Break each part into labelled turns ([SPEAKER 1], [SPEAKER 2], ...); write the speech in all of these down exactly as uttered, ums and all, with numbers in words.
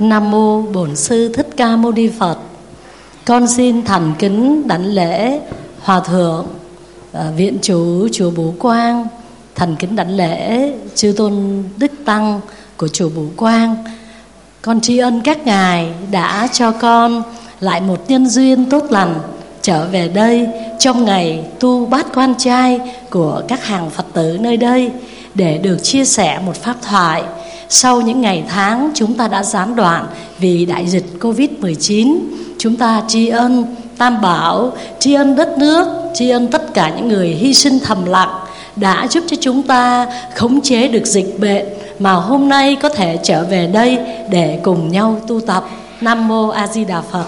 [SPEAKER 1] Nam mô Bổn Sư Thích Ca Mâu Ni Phật. Con xin thành kính đảnh lễ Hòa thượng à, Viện chủ chùa Bửu Quang, thành kính đảnh lễ chư tôn đức tăng của chùa Bửu Quang. Con tri ân các ngài đã cho con lại một nhân duyên tốt lành trở về đây trong ngày tu bát quan trai của các hàng Phật tử nơi đây, để được chia sẻ một pháp thoại sau những ngày tháng chúng ta đã gián đoạn vì đại dịch covid mười chín. Chúng ta tri ân Tam Bảo, tri ân đất nước, tri ân tất cả những người hy sinh thầm lặng đã giúp cho chúng ta khống chế được dịch bệnh, mà hôm nay có thể trở về đây để cùng nhau tu tập. Nam mô A Di Đà Phật.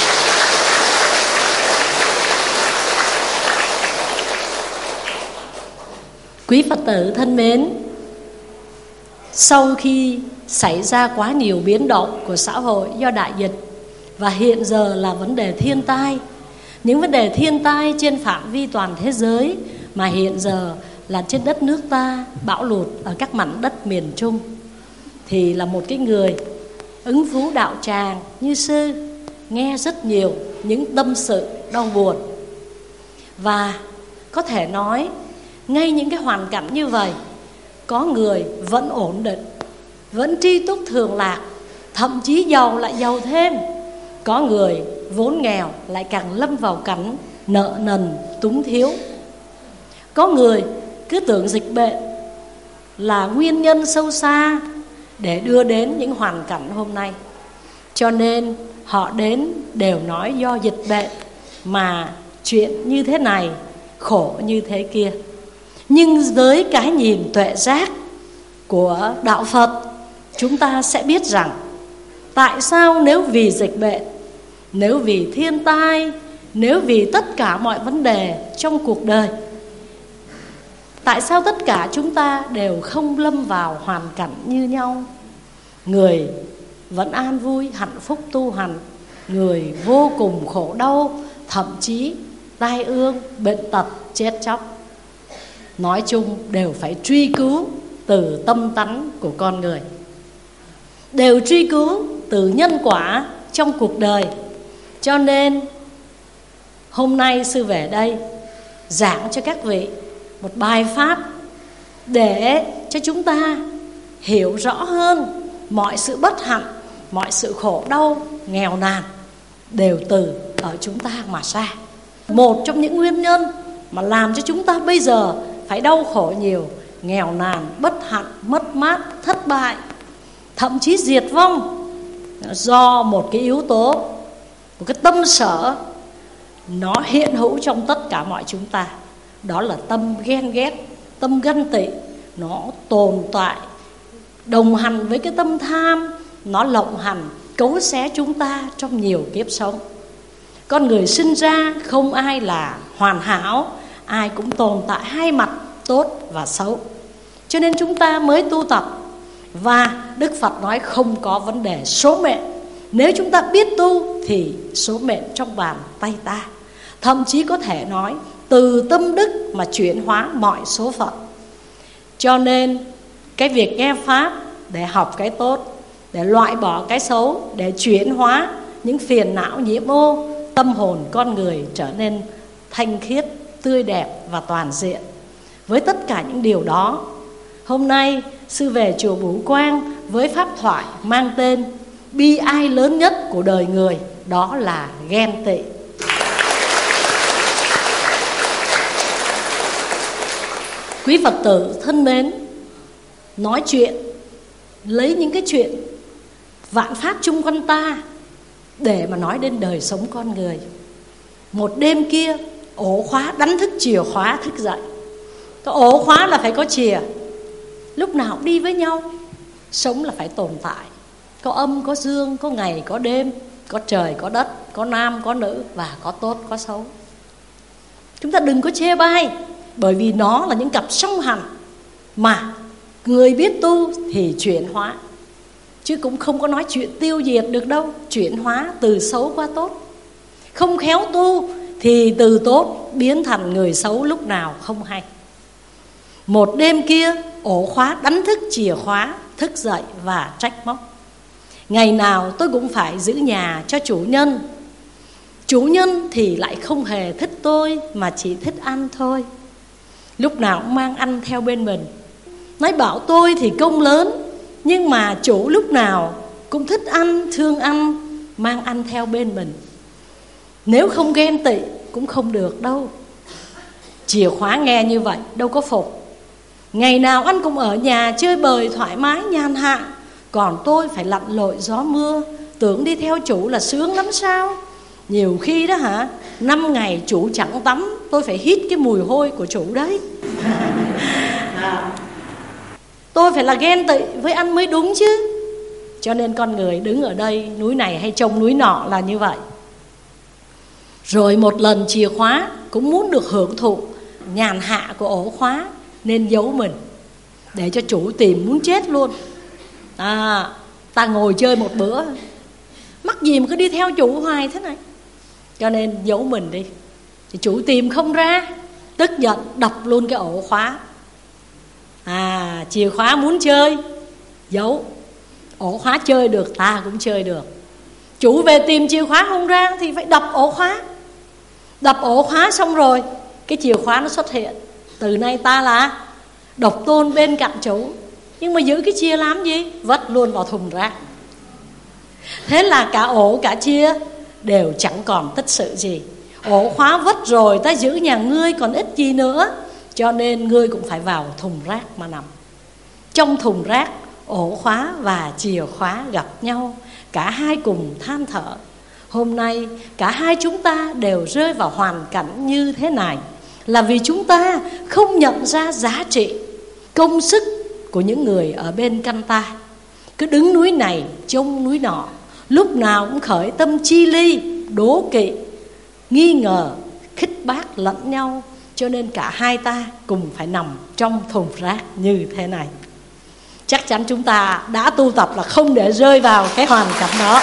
[SPEAKER 1] Quý Phật tử thân mến, sau khi xảy ra quá nhiều biến động của xã hội do đại dịch, và hiện giờ là vấn đề thiên tai, những vấn đề thiên tai trên phạm vi toàn thế giới, mà hiện giờ là trên đất nước ta, bão lụt ở các mảnh đất miền Trung, thì là một cái người ứng phú đạo tràng như sư nghe rất nhiều những tâm sự đau buồn. Và có thể nói ngay những cái hoàn cảnh như vậy, có người vẫn ổn định, vẫn tri túc thường lạc, thậm chí giàu lại giàu thêm. Có người vốn nghèo lại càng lâm vào cảnh nợ nần túng thiếu. Có người cứ tưởng dịch bệnh là nguyên nhân sâu xa để đưa đến những hoàn cảnh hôm nay, cho nên họ đến đều nói do dịch bệnh mà chuyện như thế này, khổ như thế kia. Nhưng với cái nhìn tuệ giác của đạo Phật, chúng ta sẽ biết rằng tại sao nếu vì dịch bệnh, nếu vì thiên tai, nếu vì tất cả mọi vấn đề trong cuộc đời, tại sao tất cả chúng ta đều không lâm vào hoàn cảnh như nhau? Người vẫn an vui, hạnh phúc tu hành, người vô cùng khổ đau, thậm chí tai ương, bệnh tật, chết chóc. Nói chung đều phải truy cứu từ tâm tánh của con người, đều truy cứu từ nhân quả trong cuộc đời. Cho nên hôm nay sư về đây giảng cho các vị một bài pháp để cho chúng ta hiểu rõ hơn mọi sự bất hạnh, mọi sự khổ đau, nghèo nàn đều từ ở chúng ta mà ra. Một trong những nguyên nhân mà làm cho chúng ta bây giờ phải đau khổ nhiều, nghèo nàn, bất hạnh, mất mát, thất bại, thậm chí diệt vong, do một cái yếu tố, một cái tâm sở nó hiện hữu trong tất cả mọi chúng ta. Đó là tâm ghen ghét, tâm ganh tị. Nó tồn tại đồng hành với cái tâm tham, nó lộng hành cấu xé chúng ta trong nhiều kiếp sống. Con người sinh ra không ai là hoàn hảo, ai cũng tồn tại hai mặt tốt và xấu. Cho nên chúng ta mới tu tập. Và Đức Phật nói không có vấn đề số mệnh. Nếu chúng ta biết tu thì số mệnh trong bàn tay ta. Thậm chí có thể nói từ tâm đức mà chuyển hóa mọi số phận. Cho nên cái việc nghe Pháp để học cái tốt, để loại bỏ cái xấu, để chuyển hóa những phiền não nhiễm ô, tâm hồn con người trở nên thanh khiết, tươi đẹp và toàn diện. Với tất cả những điều đó, hôm nay sư về chùa Bửu Quang với pháp thoại mang tên bi ai lớn nhất của đời người, đó là ghen tị. Quý Phật tử thân mến, nói chuyện, lấy những cái chuyện vạn pháp chung quanh ta để mà nói đến đời sống con người. Một đêm kia, ổ khóa đánh thức chìa khóa thức dậy. Cái ổ khóa là phải có chìa, lúc nào cũng đi với nhau. Sống là phải tồn tại, có âm, có dương, có ngày, có đêm, có trời, có đất, có nam, có nữ, và có tốt, có xấu. Chúng ta đừng có chê bai, bởi vì nó là những cặp song hành. Mà người biết tu thì chuyển hóa, chứ cũng không có nói chuyện tiêu diệt được đâu. Chuyển hóa từ xấu qua tốt. Không khéo tu thì từ tốt biến thành người xấu lúc nào không hay. Một đêm kia, ổ khóa đánh thức chìa khóa thức dậy và trách móc. Ngày nào tôi cũng phải giữ nhà cho chủ nhân. Chủ nhân thì lại không hề thích tôi, mà chỉ thích ăn thôi. Lúc nào cũng mang ăn theo bên mình. Nói bảo tôi thì công lớn, nhưng mà chủ lúc nào cũng thích ăn, thương ăn, mang ăn theo bên mình. Nếu không ghen tị cũng không được đâu. Chìa khóa nghe như vậy đâu có phục. Ngày nào anh cũng ở nhà chơi bời thoải mái nhàn hạ, còn tôi phải lặn lội gió mưa. Tưởng đi theo chủ là sướng lắm sao? Nhiều khi đó hả, năm ngày chủ chẳng tắm, tôi phải hít cái mùi hôi của chủ đấy. Tôi phải là ghen tị với anh mới đúng chứ. Cho nên con người đứng ở đây, núi này hay trông núi nọ là như vậy. Rồi một lần chìa khóa cũng muốn được hưởng thụ nhàn hạ của ổ khóa, nên giấu mình để cho chủ tìm muốn chết luôn. À, ta ngồi chơi một bữa, mắc gì mà cứ đi theo chủ hoài thế này. Cho nên giấu mình đi, thì chủ tìm không ra, tức giận đập luôn cái ổ khóa. À, chìa khóa muốn chơi, giấu. Ổ khóa chơi được, ta cũng chơi được. Chủ về tìm chìa khóa không ra thì phải đập ổ khóa. Đập ổ khóa xong rồi, cái chìa khóa nó xuất hiện. Từ nay ta là độc tôn bên cạnh chủ. Nhưng mà giữ cái chia làm gì? Vất luôn vào thùng rác. Thế là cả ổ cả chia đều chẳng còn tích sự gì. Ổ khóa vất rồi, ta giữ nhà ngươi còn ít gì nữa. Cho nên ngươi cũng phải vào thùng rác mà nằm. Trong thùng rác, ổ khóa và chìa khóa gặp nhau. Cả hai cùng than thở. Hôm nay cả hai chúng ta đều rơi vào hoàn cảnh như thế này là vì chúng ta không nhận ra giá trị, công sức của những người ở bên cạnh ta. Cứ đứng núi này trông núi nọ, lúc nào cũng khởi tâm chi ly, đố kỵ, nghi ngờ, khích bác lẫn nhau. Cho nên cả hai ta cùng phải nằm trong thùng rác như thế này. Chắc chắn chúng ta đã tu tập là không để rơi vào cái hoàn cảnh đó.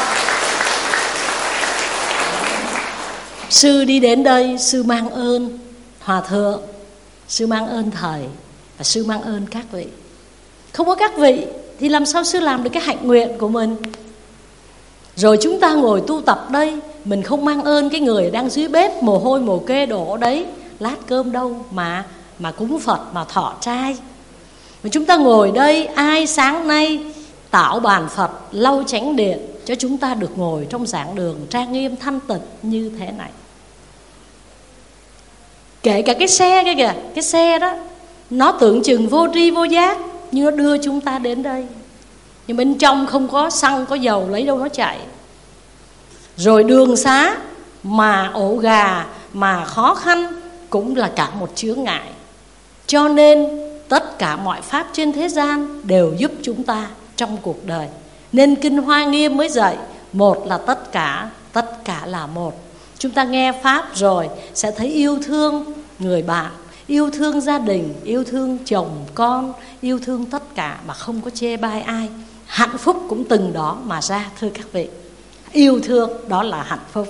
[SPEAKER 1] Sư đi đến đây, sư mang ơn Hòa thượng, sư mang ơn thầy, và sư mang ơn các vị. Không có các vị thì làm sao sư làm được cái hạnh nguyện của mình? Rồi chúng ta ngồi tu tập đây, mình không mang ơn cái người đang dưới bếp mồ hôi mồ kê đổ đấy lát cơm đâu mà mà cúng Phật mà thọ trai. Mà chúng ta ngồi đây, ai sáng nay tạo bàn Phật, lau chánh điện cho chúng ta được ngồi trong giảng đường trang nghiêm thanh tịnh như thế này. Kể cả cái xe kia kìa, cái xe đó nó tưởng chừng vô tri vô giác, nhưng nó đưa chúng ta đến đây. Nhưng bên trong không có xăng, có dầu, lấy đâu nó chạy. Rồi đường xá mà ổ gà, mà khó khăn cũng là cả một chướng ngại. Cho nên tất cả mọi pháp trên thế gian đều giúp chúng ta trong cuộc đời. Nên Kinh Hoa Nghiêm mới dạy, một là tất cả, tất cả là một. Chúng ta nghe pháp rồi sẽ thấy yêu thương người bạn, yêu thương gia đình, yêu thương chồng con, yêu thương tất cả mà không có chê bai ai. Hạnh phúc cũng từng đó mà ra, thưa các vị. Yêu thương đó là hạnh phúc.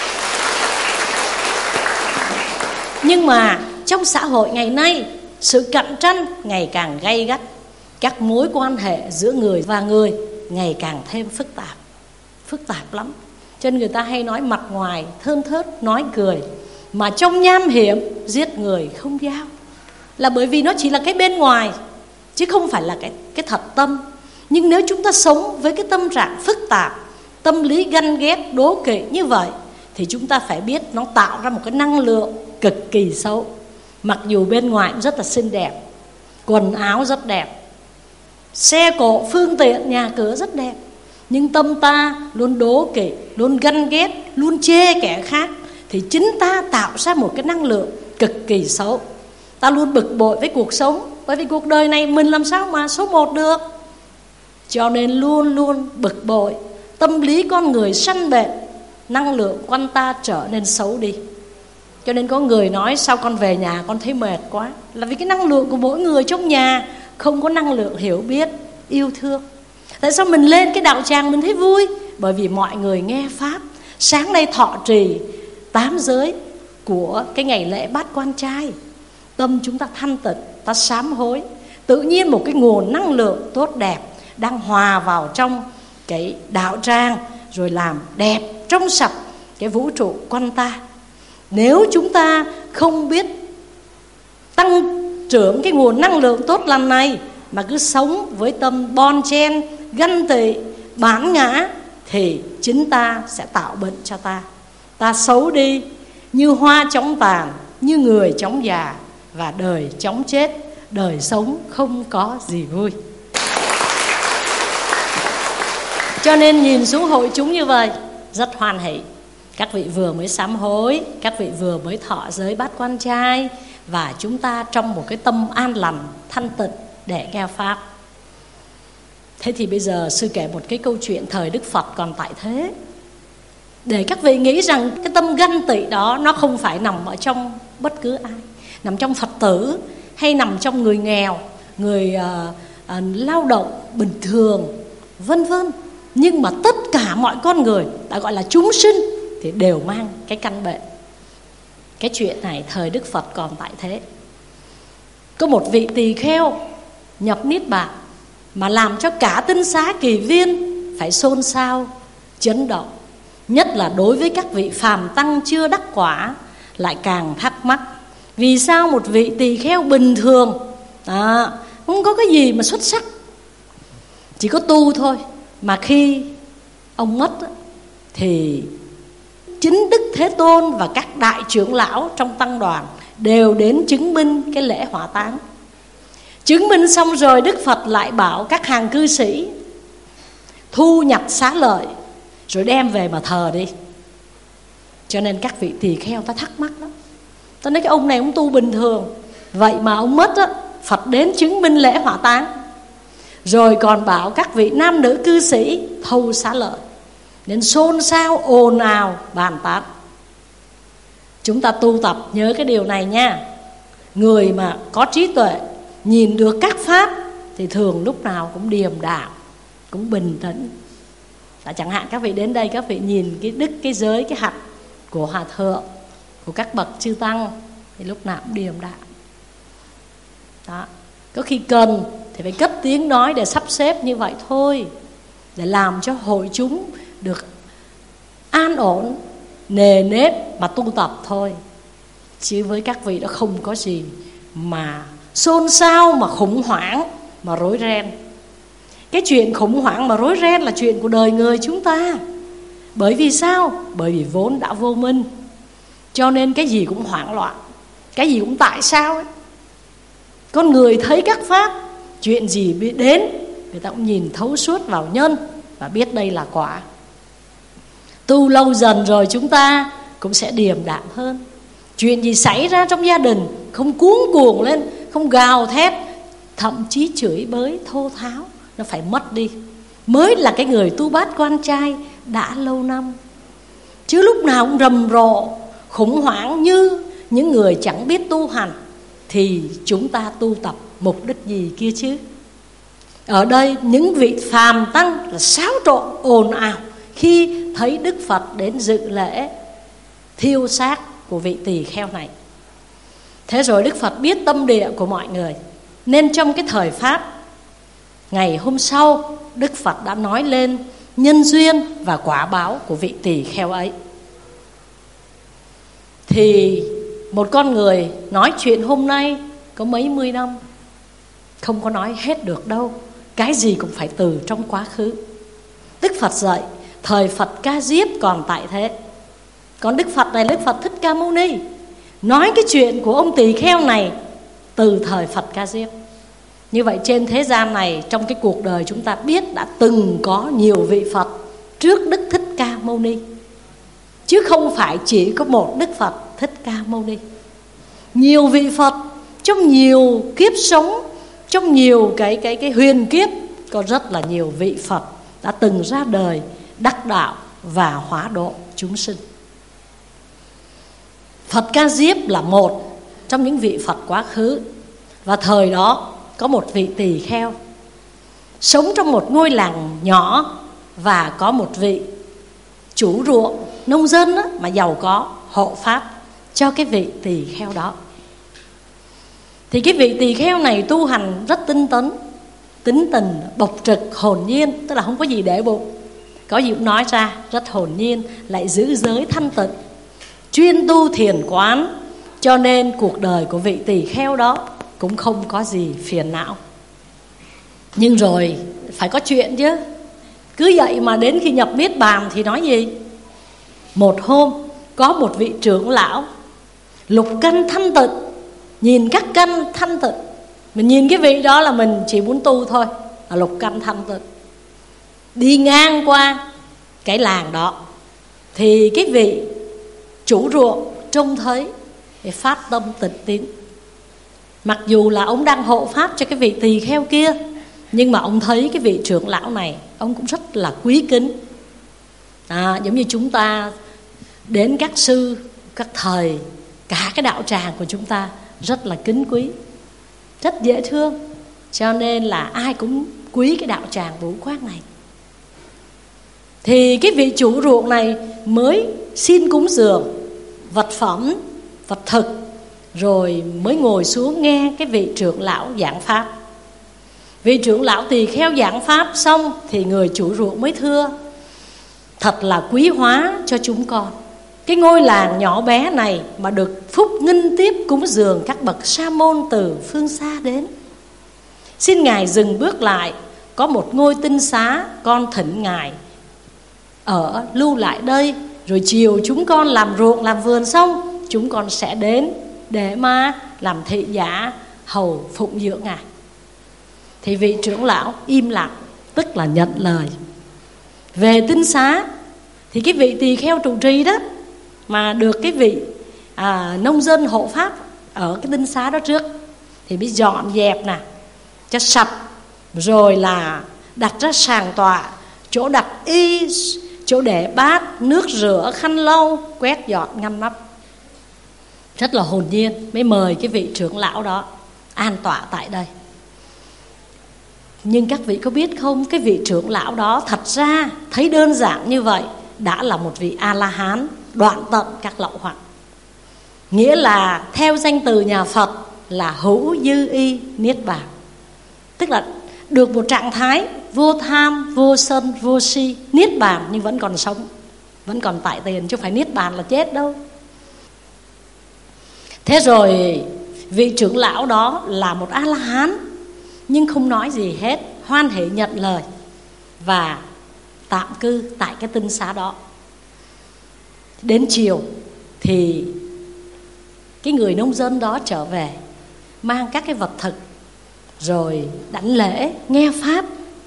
[SPEAKER 1] Nhưng mà trong xã hội ngày nay, sự cạnh tranh ngày càng gay gắt, các mối quan hệ giữa người và người ngày càng thêm phức tạp. Phức tạp lắm. Cho nên người ta hay nói mặt ngoài thơm thớt nói cười, mà trong nham hiểm giết người không giao. Là bởi vì nó chỉ là cái bên ngoài, chứ không phải là cái, cái thật tâm. Nhưng nếu chúng ta sống với cái tâm trạng phức tạp, tâm lý ganh ghét, đố kỵ như vậy, thì chúng ta phải biết nó tạo ra một cái năng lượng cực kỳ xấu. Mặc dù bên ngoài cũng rất là xinh đẹp, quần áo rất đẹp, xe cộ, phương tiện, nhà cửa rất đẹp, nhưng tâm ta luôn đố kỵ, luôn ganh ghét, luôn chê kẻ khác, thì chính ta tạo ra một cái năng lượng cực kỳ xấu. Ta luôn bực bội với cuộc sống, bởi vì cuộc đời này mình làm sao mà số một được. Cho nên luôn luôn bực bội, tâm lý con người sanh bệnh, năng lượng quanh ta trở nên xấu đi. Cho nên có người nói sao con về nhà con thấy mệt quá, là vì cái năng lượng của mỗi người trong nhà không có năng lượng hiểu biết, yêu thương. Tại sao mình lên cái đạo tràng mình thấy vui? Bởi vì mọi người nghe pháp. Sáng nay thọ trì tám giới của cái ngày lễ bát quan trai, tâm chúng ta thanh tịnh, ta sám hối, tự nhiên một cái nguồn năng lượng tốt đẹp đang hòa vào trong cái đạo tràng, rồi làm đẹp trong sạch cái vũ trụ quanh ta. Nếu chúng ta không biết tăng trưởng cái nguồn năng lượng tốt lành này, mà cứ sống với tâm bon chen, ganh tị, bản ngã, thì chính ta sẽ tạo bệnh cho ta. Ta xấu đi như hoa chóng tàn, như người chóng già, và đời chóng chết, đời sống không có gì vui. Cho nên nhìn xuống hội chúng như vậy rất hoan hỷ. Các vị vừa mới sám hối, các vị vừa mới thọ giới bát quan trai, và chúng ta trong một cái tâm an lành, thanh tịnh để nghe Pháp. Thế thì bây giờ sư kể một cái câu chuyện thời Đức Phật còn tại thế, để các vị nghĩ rằng cái tâm ganh tị đó nó không phải nằm ở trong bất cứ ai, nằm trong Phật tử, hay nằm trong người nghèo, người uh, uh, lao động bình thường, vân vân. Nhưng mà tất cả mọi con người, đã gọi là chúng sinh, thì đều mang cái căn bệnh. Cái chuyện này thời Đức Phật còn tại thế. Có một vị tỳ kheo nhập niết bàn, mà làm cho cả tinh xá kỳ viên phải xôn xao, chấn động. Nhất là đối với các vị phàm tăng chưa đắc quả, lại càng thắc mắc vì sao một vị tỳ kheo bình thường, à, không có cái gì mà xuất sắc, chỉ có tu thôi, mà khi ông mất thì chính Đức Thế Tôn và các đại trưởng lão trong tăng đoàn đều đến chứng minh cái lễ hỏa táng. Chứng minh xong rồi, Đức Phật lại bảo các hàng cư sĩ thu nhặt xá lợi, rồi đem về mà thờ đi. Cho nên các vị tỳ kheo ta thắc mắc lắm. Ta nói cái ông này ông tu bình thường, vậy mà ông mất á, Phật đến chứng minh lễ hỏa táng, rồi còn bảo các vị nam nữ cư sĩ thâu xá lợi, nên xôn xao ồn ào bàn tán. Chúng ta tu tập nhớ cái điều này nha. Người mà có trí tuệ, nhìn được các pháp, thì thường lúc nào cũng điềm đạm, cũng bình tĩnh. Đã chẳng hạn các vị đến đây, các vị nhìn cái đức, cái giới, cái hạnh của hòa thượng, của các bậc chư tăng, thì lúc nào cũng điềm đạm. Đó. Có khi cần thì phải cất tiếng nói để sắp xếp như vậy thôi, để làm cho hội chúng được an ổn, nề nếp mà tu tập thôi. Chứ với các vị đó không có gì mà xôn xao, mà khủng hoảng, mà rối ren. Cái chuyện khủng hoảng mà rối ren là chuyện của đời người chúng ta. Bởi vì sao? Bởi vì vốn đã vô minh, cho nên cái gì cũng hoảng loạn, cái gì cũng tại sao ấy. Con người thấy các pháp, chuyện gì biết đến, người ta cũng nhìn thấu suốt vào nhân và biết đây là quả. Tu lâu dần rồi chúng ta cũng sẽ điềm đạm hơn. Chuyện gì xảy ra trong gia đình không cuống cuồng lên, không gào thét, thậm chí chửi bới thô tháo, nó phải mất đi, mới là cái người tu bát quan trai đã lâu năm. Chứ lúc nào cũng rầm rộ, khủng hoảng như những người chẳng biết tu hành, thì chúng ta tu tập mục đích gì kia chứ? Ở đây những vị phàm tăng là xáo trộn ồn ào khi thấy Đức Phật đến dự lễ thiêu xác của vị tỳ kheo này. Thế rồi Đức Phật biết tâm địa của mọi người, nên trong cái thời Pháp, ngày hôm sau Đức Phật đã nói lên nhân duyên và quả báo của vị tỳ kheo ấy. Thì một con người nói chuyện hôm nay có mấy mươi năm, không có nói hết được đâu. Cái gì cũng phải từ trong quá khứ. Đức Phật dạy thời Phật Ca Diếp còn tại thế, còn Đức Phật này, Đức Phật Thích Ca Mâu Ni, nói cái chuyện của ông tỳ kheo này từ thời Phật Ca Diếp. Như vậy trên thế gian này, trong cái cuộc đời chúng ta biết đã từng có nhiều vị Phật trước Đức Thích Ca Mâu Ni, chứ không phải chỉ có một Đức Phật Thích Ca Mâu Ni. Nhiều vị Phật trong nhiều kiếp sống, trong nhiều cái, cái, cái huyền kiếp, có rất là nhiều vị Phật đã từng ra đời, đắc đạo và hóa độ chúng sinh. Phật Ca Diếp là một trong những vị Phật quá khứ. Và thời đó có một vị tỳ kheo sống trong một ngôi làng nhỏ, và có một vị chủ ruộng nông dân đó, mà giàu có, hộ pháp cho cái vị tỳ kheo đó. Thì cái vị tỳ kheo này tu hành rất tinh tấn, tính tình, bộc trực, hồn nhiên, tức là không có gì để bụng. có gì cũng nói ra rất hồn nhiên, lại giữ giới thanh tịnh, chuyên tu thiền quán, cho nên cuộc đời của vị tỳ kheo đó cũng không có gì phiền não. Nhưng rồi phải có chuyện chứ. Cứ vậy mà đến khi nhập niết bàn thì nói gì? Một hôm có một vị trưởng lão lục căn thanh tịnh, nhìn các căn thanh tịnh, mình nhìn cái vị đó là mình chỉ muốn tu thôi, là lục căn thanh tịnh. Đi ngang qua cái làng đó thì cái vị chủ ruộng trông thấy để phát tâm tịnh tín. Mặc dù là ông đang hộ pháp cho cái vị tỳ kheo kia, nhưng mà ông thấy cái vị trưởng lão này ông cũng rất là quý kính. à, Giống như chúng ta đến các sư, các thầy, cả cái đạo tràng của chúng ta rất là kính quý, rất dễ thương. Cho nên là ai cũng quý cái đạo tràng Vũ Quang này. Thì cái vị chủ ruộng này mới xin cúng dường vật phẩm, vật thực, rồi mới ngồi xuống nghe cái vị trưởng lão giảng pháp. Vị trưởng lão tỳ kheo giảng pháp xong thì người chủ ruộng mới thưa: thật là quý hóa cho chúng con, cái ngôi làng nhỏ bé này mà được phúc nghinh tiếp cúng dường các bậc sa môn từ phương xa đến. Xin ngài dừng bước lại, có một ngôi tinh xá, con thỉnh ngài ở lưu lại đây, rồi chiều chúng con làm ruộng làm vườn xong, chúng con sẽ đến để mà làm thị giả hầu phụng dưỡng ngài. Thì vị trưởng lão im lặng, tức là nhận lời. Về tinh xá thì cái vị tỳ kheo trụ trì đó mà được cái vị à, nông dân hộ pháp ở cái tinh xá đó trước thì mới dọn dẹp nè cho sạch, rồi là đặt ra sàng tọa, chỗ đặt y, chỗ để bát, nước rửa, khăn lau, quét dọn ngăn nắp. Rất là hồn nhiên, mới mời cái vị trưởng lão đó an tọa tại đây. Nhưng các vị có biết không, cái vị trưởng lão đó thật ra thấy đơn giản như vậy đã là một vị A-la-hán đoạn tận các lậu hoặc. Nghĩa là theo danh từ nhà Phật là hữu dư y niết bàn, tức là được một trạng thái vô tham, vô sân, vô si, niết bàn nhưng vẫn còn sống, vẫn còn tại tiền, chứ phải niết bàn là chết đâu. Thế rồi vị trưởng lão đó là một A-la-hán nhưng không nói gì hết, hoan hỉ nhận lời và tạm cư tại cái tinh xá đó. Đến chiều thì cái người nông dân đó trở về, mang các cái vật thực, rồi đảnh lễ, nghe pháp,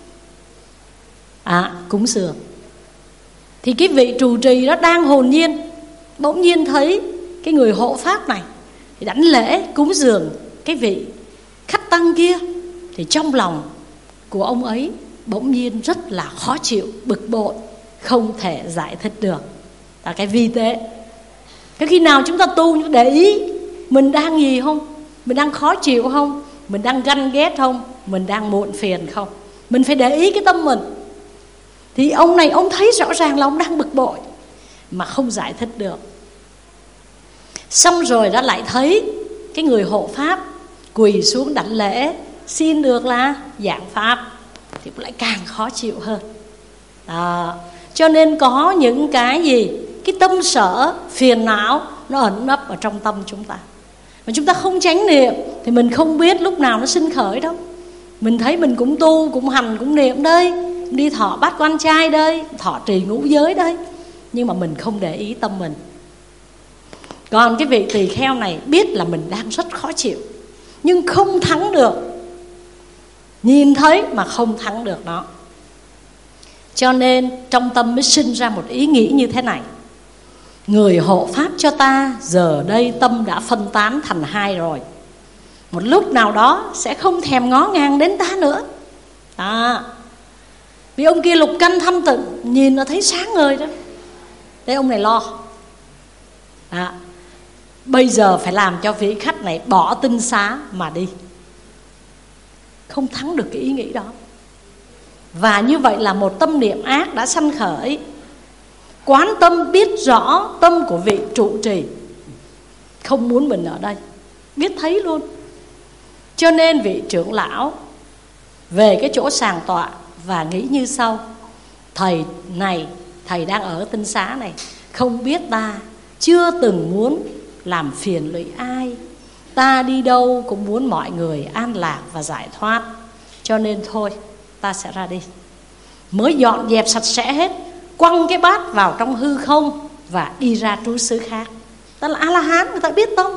[SPEAKER 1] à, cúng dường. Thì cái vị trụ trì đó đang hồn nhiên, bỗng nhiên thấy cái người hộ pháp này thì đảnh lễ cúng dường cái vị khách tăng kia, thì trong lòng của ông ấy bỗng nhiên rất là khó chịu, bực bội, không thể giải thích được. Là cái vi tế. Cái khi nào chúng ta tu, chúng ta để ý mình đang gì không? Mình đang khó chịu không? Mình đang ganh ghét không? Mình đang muộn phiền không? Mình phải để ý cái tâm mình. Thì ông này ông thấy rõ ràng là ông đang bực bội mà không giải thích được. Xong rồi đã lại thấy cái người hộ pháp quỳ xuống đảnh lễ, xin được là giảng pháp, thì cũng lại càng khó chịu hơn. Đó. Cho nên có những cái gì, cái tâm sở, phiền não nó ẩn nấp ở trong tâm chúng ta. Mà chúng ta không chánh niệm thì mình không biết lúc nào nó sinh khởi đâu. Mình thấy mình cũng tu, cũng hành, cũng niệm đây, đi thọ bát quan trai đây, thọ trì ngũ giới đây, nhưng mà mình không để ý tâm mình. Còn cái vị tỳ kheo này biết là mình đang rất khó chịu, nhưng không thắng được, nhìn thấy mà không thắng được nó. Cho nên trong tâm mới sinh ra một ý nghĩ như thế này: người hộ pháp cho ta giờ đây tâm đã phân tán thành hai rồi, một lúc nào đó sẽ không thèm ngó ngàng đến ta nữa. À, vì ông kia lục căn thanh tịnh, nhìn nó thấy sáng ngời đó. Thế ông này lo, à, bây giờ phải làm cho vị khách này bỏ tinh xá mà đi. Không thắng được cái ý nghĩ đó. Và như vậy là một tâm niệm ác đã sanh khởi. Quán tâm biết rõ tâm của vị trụ trì không muốn mình ở đây, biết thấy luôn. Cho nên vị trưởng lão về cái chỗ sàng tọa và nghĩ như sau: thầy này, thầy đang ở tinh xá này, không biết ta, chưa từng muốn làm phiền lụy ai. Ta đi đâu cũng muốn mọi người an lạc và giải thoát. Cho nên thôi, ta sẽ ra đi. Mới dọn dẹp sạch sẽ hết, quăng cái bát vào trong hư không và đi ra trú xứ khác. Ta là A-la-hán, người ta biết tông.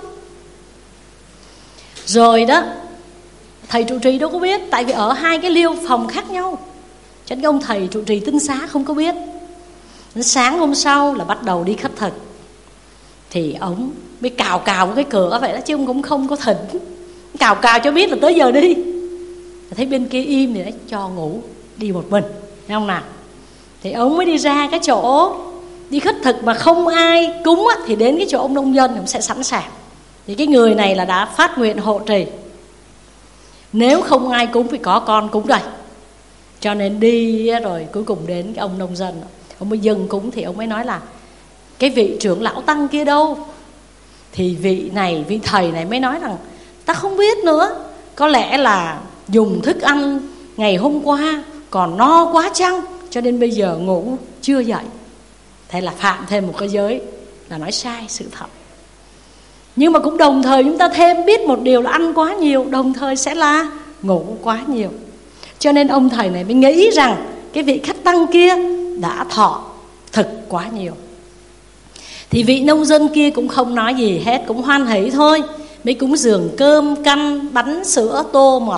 [SPEAKER 1] Rồi đó, thầy trụ trì đâu có biết, tại vì ở hai cái liêu phòng khác nhau, cho nên ông thầy trụ trì tinh xá không có biết. Sáng hôm sau là bắt đầu đi khất thực, thì ông mới cào cào cái cửa vậy đó, chứ ông cũng không có thỉnh. Cào cào cho biết là tới giờ đi. Thấy bên kia im thì nó cho ngủ, đi một mình, thấy không nào? Thì ông mới đi ra cái chỗ đi khất thực mà không ai cúng á, thì đến cái chỗ ông nông dân ông sẽ sẵn sàng. Thì cái người này là đã phát nguyện hộ trì, nếu không ai cúng thì có con cúng đây. Cho nên đi rồi cuối cùng đến cái ông nông dân, ông mới dâng cúng. Thì ông mới nói là cái vị trưởng lão tăng kia đâu? Thì vị này, vị thầy này mới nói rằng ta không biết nữa, có lẽ là dùng thức ăn ngày hôm qua còn no quá chăng, cho nên bây giờ ngủ chưa dậy. Thế là phạm thêm một cái giới là nói sai sự thật. Nhưng mà cũng đồng thời chúng ta thêm biết một điều là ăn quá nhiều đồng thời sẽ là ngủ quá nhiều. Cho nên ông thầy này mới nghĩ rằng cái vị khách tăng kia đã thọ thực quá nhiều. Thì vị nông dân kia cũng không nói gì hết, cũng hoan hỷ thôi. Mới cúng dường cơm, canh, bánh, sữa, tô, mật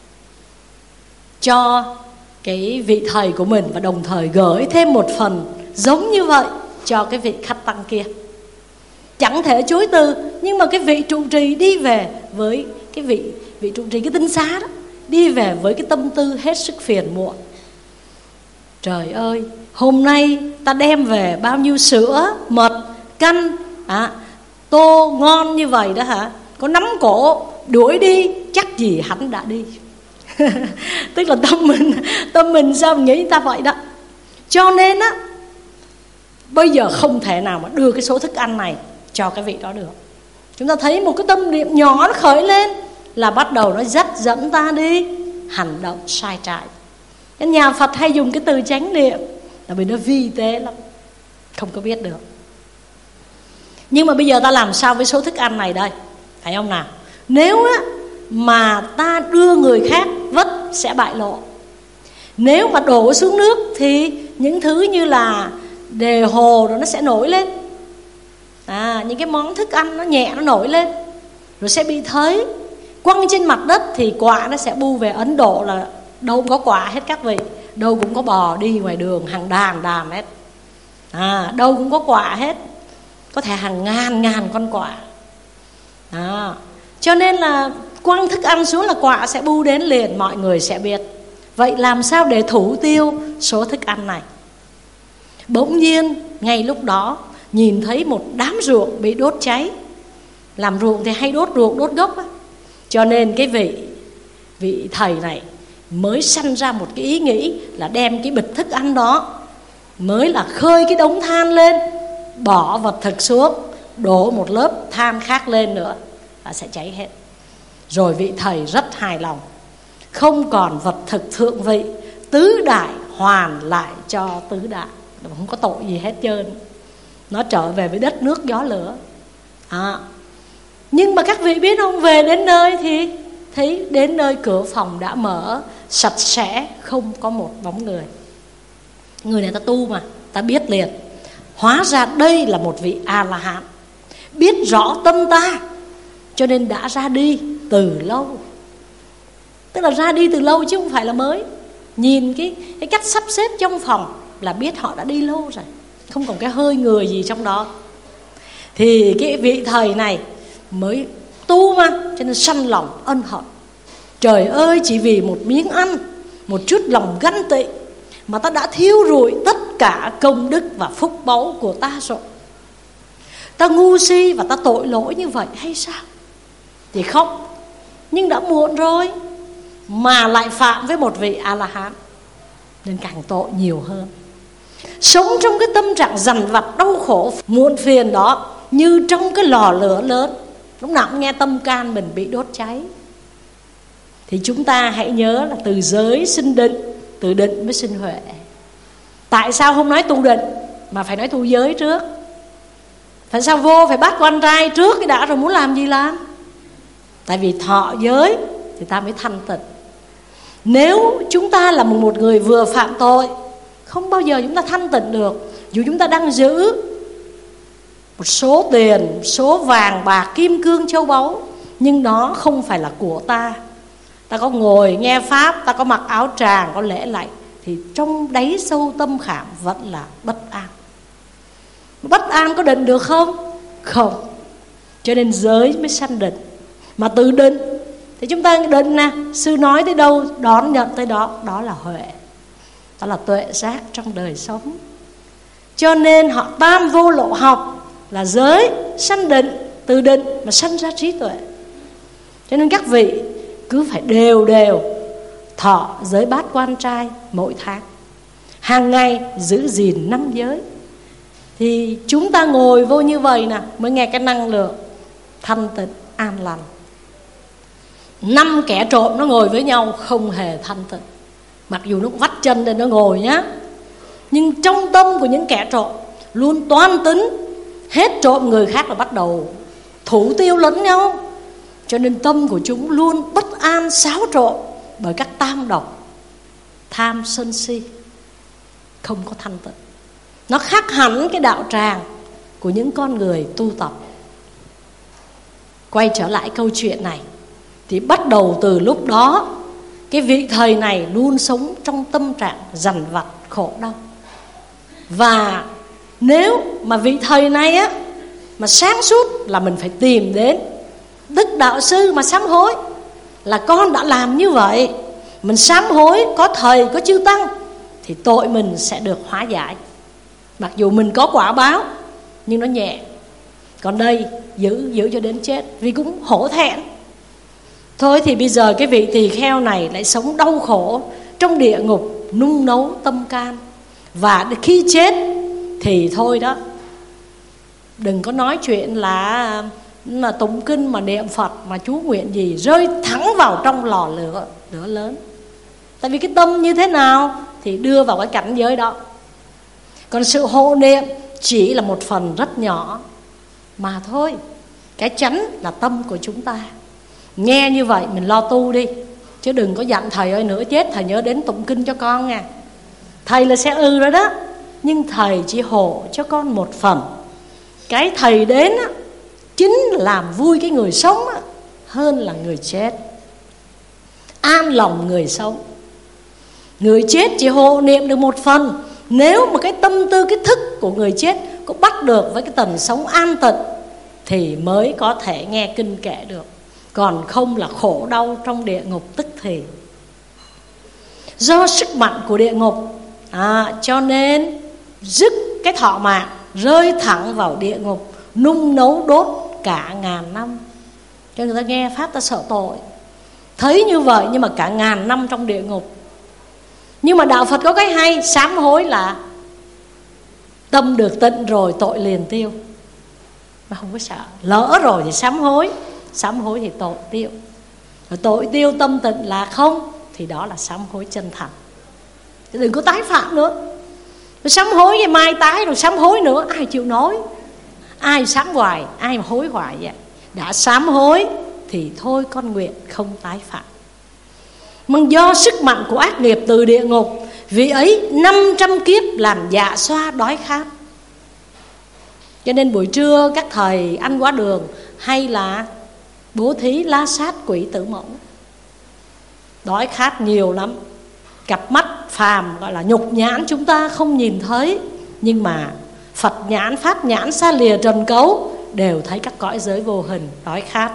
[SPEAKER 1] cho cái vị thầy của mình, và đồng thời gửi thêm một phần giống như vậy cho cái vị khách tăng kia. Chẳng thể chối từ. Nhưng mà cái vị trụ trì đi về với cái vị vị trụ trì cái tinh xá đó, đi về với cái tâm tư hết sức phiền muộn. Trời ơi, hôm nay ta đem về bao nhiêu sữa, mật, canh, à, tô ngon như vậy đó hả? Có nắm cổ đuổi đi, chắc gì hắn đã đi. Tức là tâm mình Tâm mình sao mình nghĩ ta vậy đó. Cho nên á, bây giờ không thể nào mà đưa cái số thức ăn này cho cái vị đó được. Chúng ta thấy một cái tâm niệm nhỏ nó khởi lên là bắt đầu nó dắt dẫn ta đi hành động sai trái. Cái nhà Phật hay dùng cái từ chánh niệm là vì nó vi tế lắm, không có biết được. Nhưng mà bây giờ ta làm sao với số thức ăn này đây? Phải không nào? Nếu á, mà ta đưa người khác vất sẽ bại lộ. Nếu mà đổ xuống nước thì những thứ như là đề hồ rồi nó sẽ nổi lên. À, những cái món thức ăn nó nhẹ nó nổi lên rồi sẽ bị thấy. Quăng trên mặt đất thì quả nó sẽ bu về. Ấn Độ là đâu cũng có quả hết các vị, đâu cũng có bò đi ngoài đường hàng đàn đàn hết. À, đâu cũng có quả hết, có thể hàng ngàn ngàn con quả. À, cho nên là quăng thức ăn xuống là quả sẽ bu đến liền, mọi người sẽ biết. Vậy làm sao để thủ tiêu số thức ăn này? Bỗng nhiên ngay lúc đó nhìn thấy một đám ruộng bị đốt cháy. Làm ruộng thì hay đốt ruộng, đốt gốc á. Cho nên cái vị vị thầy này mới sanh ra một cái ý nghĩ là đem cái bịch thức ăn đó, mới là khơi cái đống than lên, bỏ vật thực xuống, đổ một lớp than khác lên nữa là sẽ cháy hết. Rồi vị thầy rất hài lòng, không còn vật thực thượng vị, tứ đại hoàn lại cho tứ đại, không có tội gì hết trơn. Nó trở về với đất nước gió lửa. À, nhưng mà các vị biết không, về đến nơi thì thấy đến nơi cửa phòng đã mở, sạch sẽ, không có một bóng người. Người này ta tu mà, ta biết liền. Hóa ra đây là một vị A-la-hán, biết rõ tâm ta, cho nên đã ra đi từ lâu. Tức là ra đi từ lâu chứ không phải là mới. Nhìn cái, cái cách sắp xếp trong phòng là biết họ đã đi lâu rồi, không còn cái hơi người gì trong đó. Thì cái vị thầy này mới tu mà, cho nên sanh lòng ân hận. Trời ơi, chỉ vì một miếng ăn, một chút lòng ganh tị mà ta đã thiêu rụi tất cả công đức và phúc báu của ta rồi. Ta ngu si và ta tội lỗi như vậy hay sao? Thì không, nhưng đã muộn rồi. Mà lại phạm với một vị A-la-hán nên càng tội nhiều hơn. Sống trong cái tâm trạng dằn vặt đau khổ muộn phiền đó, như trong cái lò lửa lớn, lúc nào cũng nghe tâm can mình bị đốt cháy. Thì chúng ta hãy nhớ là từ giới sinh định, từ định mới sinh huệ. Tại sao không nói tu định mà phải nói tu giới trước? Tại sao vô phải bắt quan trai trước cái đã rồi muốn làm gì làm? Tại vì thọ giới thì ta mới thanh tịnh. Nếu chúng ta là một người vừa phạm tội, không bao giờ chúng ta thanh tịnh được. Dù chúng ta đang giữ một số tiền, số vàng bạc kim cương châu báu, nhưng nó không phải là của ta. Ta có ngồi nghe pháp, ta có mặc áo tràng, có lễ lạy, thì trong đáy sâu tâm khảm vẫn là bất an. Bất an có định được không? Không. Cho nên giới mới sanh định. Mà từ định thì chúng ta định nè, sư nói tới đâu đón nhận tới đó. Đó là huệ, đó là tuệ giác trong đời sống. Cho nên họ tam vô lộ học là giới, sanh định, từ định mà sanh ra trí tuệ. Cho nên các vị cứ phải đều đều thọ giới bát quan trai mỗi tháng, hàng ngày giữ gìn năm giới. Thì chúng ta ngồi vô như vậy nè mới nghe cái năng lượng thanh tịnh an lành. Năm kẻ trộm nó ngồi với nhau không hề thanh tịnh, mặc dù nó cũng vắt chân lên nó ngồi nhá, nhưng trong tâm của những kẻ trộm luôn toan tính, hết trộm người khác là bắt đầu thủ tiêu lẫn nhau. Cho nên tâm của chúng luôn bất an, xáo trộn bởi các tam độc tham sân si, không có thanh tịnh. Nó khác hẳn cái đạo tràng của những con người tu tập. Quay trở lại câu chuyện này, thì bắt đầu từ lúc đó, cái vị thầy này luôn sống trong tâm trạng dằn vặt khổ đau. Và nếu mà vị thầy này á mà sáng suốt là mình phải tìm đến Đức Đạo Sư mà sám hối, là con đã làm như vậy, mình sám hối có thầy có chư tăng thì tội mình sẽ được hóa giải. Mặc dù mình có quả báo nhưng nó nhẹ. Còn đây giữ giữ cho đến chết vì cũng hổ thẹn. Thôi thì bây giờ cái vị tỳ kheo này lại sống đau khổ trong địa ngục nung nấu tâm can. Và khi chết thì thôi đó, đừng có nói chuyện là mà tụng kinh mà niệm Phật mà chú nguyện gì, rơi thẳng vào trong lò lửa lửa lớn. Tại vì cái tâm như thế nào thì đưa vào cái cảnh giới đó. Còn sự hộ niệm chỉ là một phần rất nhỏ mà thôi. Cái chánh là tâm của chúng ta. Nghe như vậy mình lo tu đi, chứ đừng có dặn thầy ơi nữa chết thầy nhớ đến tụng kinh cho con nha. Thầy là sẽ ư rồi đó, nhưng thầy chỉ hộ cho con một phần. Cái thầy đến á, chính là làm vui cái người sống á, hơn là người chết. An lòng người sống. Người chết chỉ hộ niệm được một phần. Nếu mà cái tâm tư, cái thức của người chết có bắt được với cái tần sống an tịnh thì mới có thể nghe kinh kệ được. Còn không là khổ đau trong địa ngục tức thì. Do sức mạnh của địa ngục à, cho nên dứt cái thọ mạng, rơi thẳng vào địa ngục, nung nấu đốt cả ngàn năm. Cho người ta nghe pháp ta sợ tội. Thấy như vậy nhưng mà cả ngàn năm trong địa ngục. Nhưng mà đạo Phật có cái hay, sám hối là tâm được tịnh rồi tội liền tiêu, mà không có sợ. Lỡ rồi thì sám hối, sám hối thì tội tiêu. Rồi tội tiêu tâm tịnh là không, thì đó là sám hối chân thành. Đừng có tái phạm nữa. Rồi sám hối ngày mai tái rồi sám hối nữa, ai chịu nói. Ai sám hoài, ai mà hối hoài vậy. Đã sám hối thì thôi con nguyện không tái phạm. Mà do sức mạnh của ác nghiệp từ địa ngục, vì ấy năm trăm kiếp làm dạ xoa đói khát. Cho nên buổi trưa các thầy ăn quá đường hay là bố thí la sát quỷ tử mẫu. Đói khát nhiều lắm. Cặp mắt phàm gọi là nhục nhãn chúng ta không nhìn thấy, nhưng mà Phật nhãn, Pháp nhãn xa lìa trần cấu đều thấy các cõi giới vô hình đói khát.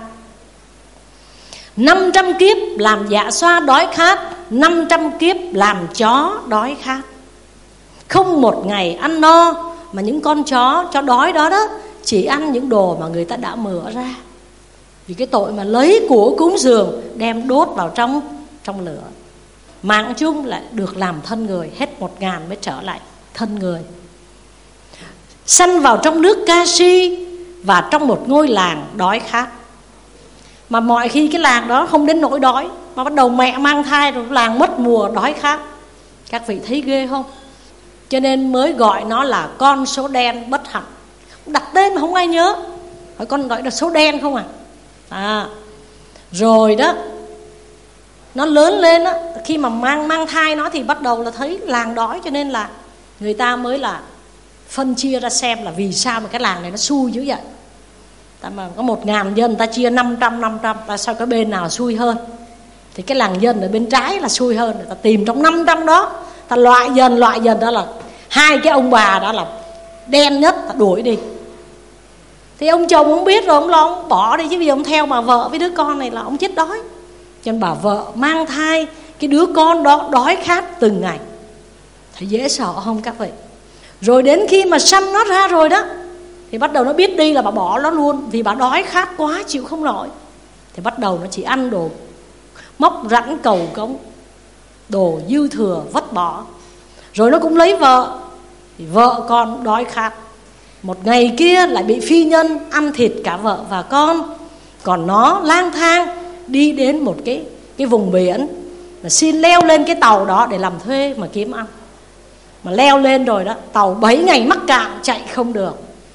[SPEAKER 1] Năm trăm kiếp làm dạ xoa đói khát, năm trăm kiếp làm chó đói khát. Không một ngày ăn no, mà những con chó, chó đói đó đó chỉ ăn những đồ mà người ta đã mửa ra. Vì cái tội mà lấy của cúng dường đem đốt vào trong trong lửa. Mạng chung lại được làm thân người, hết một ngàn mới trở lại thân người. Sanh vào trong nước Kashi và trong một ngôi làng đói khát. Mà mọi khi cái làng đó không đến nỗi đói, mà bắt đầu mẹ mang thai rồi làng mất mùa đói khát. Các vị thấy ghê không? Cho nên mới gọi nó là con số đen bất hạnh. Đặt tên mà không ai nhớ, hỏi con gọi là số đen không à. à Rồi đó, nó lớn lên đó, khi mà mang mang thai nó thì bắt đầu là thấy làng đói. Cho nên là người ta mới là phân chia ra xem là vì sao mà cái làng này nó xui dữ vậy. Ta mà có một ngàn dân, ta chia năm trăm năm trăm, ta sao cái bên nào xui hơn? Thì cái làng dân ở bên trái là xui hơn. Ta tìm trong năm trăm đó, ta loại dần loại dần, đó là hai cái ông bà đó là đen nhất, ta đuổi đi. Thì ông chồng ông biết rồi, ông lo ông bỏ đi, chứ vì ông theo bà vợ với đứa con này là ông chết đói. Cho nên bà vợ mang thai cái đứa con đó đói khát từng ngày. Thấy dễ sợ không các vị? Rồi đến khi mà sanh nó ra rồi đó, thì bắt đầu nó biết đi là bà bỏ nó luôn. Vì bà đói khát quá chịu không nổi. Thì bắt đầu nó chỉ ăn đồ móc rãnh cầu cống, đồ dư thừa vứt bỏ. Rồi nó cũng lấy vợ, thì vợ con đói khát. Một ngày kia lại bị phi nhân ăn thịt cả vợ và con. Còn nó lang thang đi đến một cái, cái vùng biển, là xin leo lên cái tàu đó để làm thuê mà kiếm ăn. Mà leo lên rồi đó, tàu bảy ngày mắc cạn chạy không được.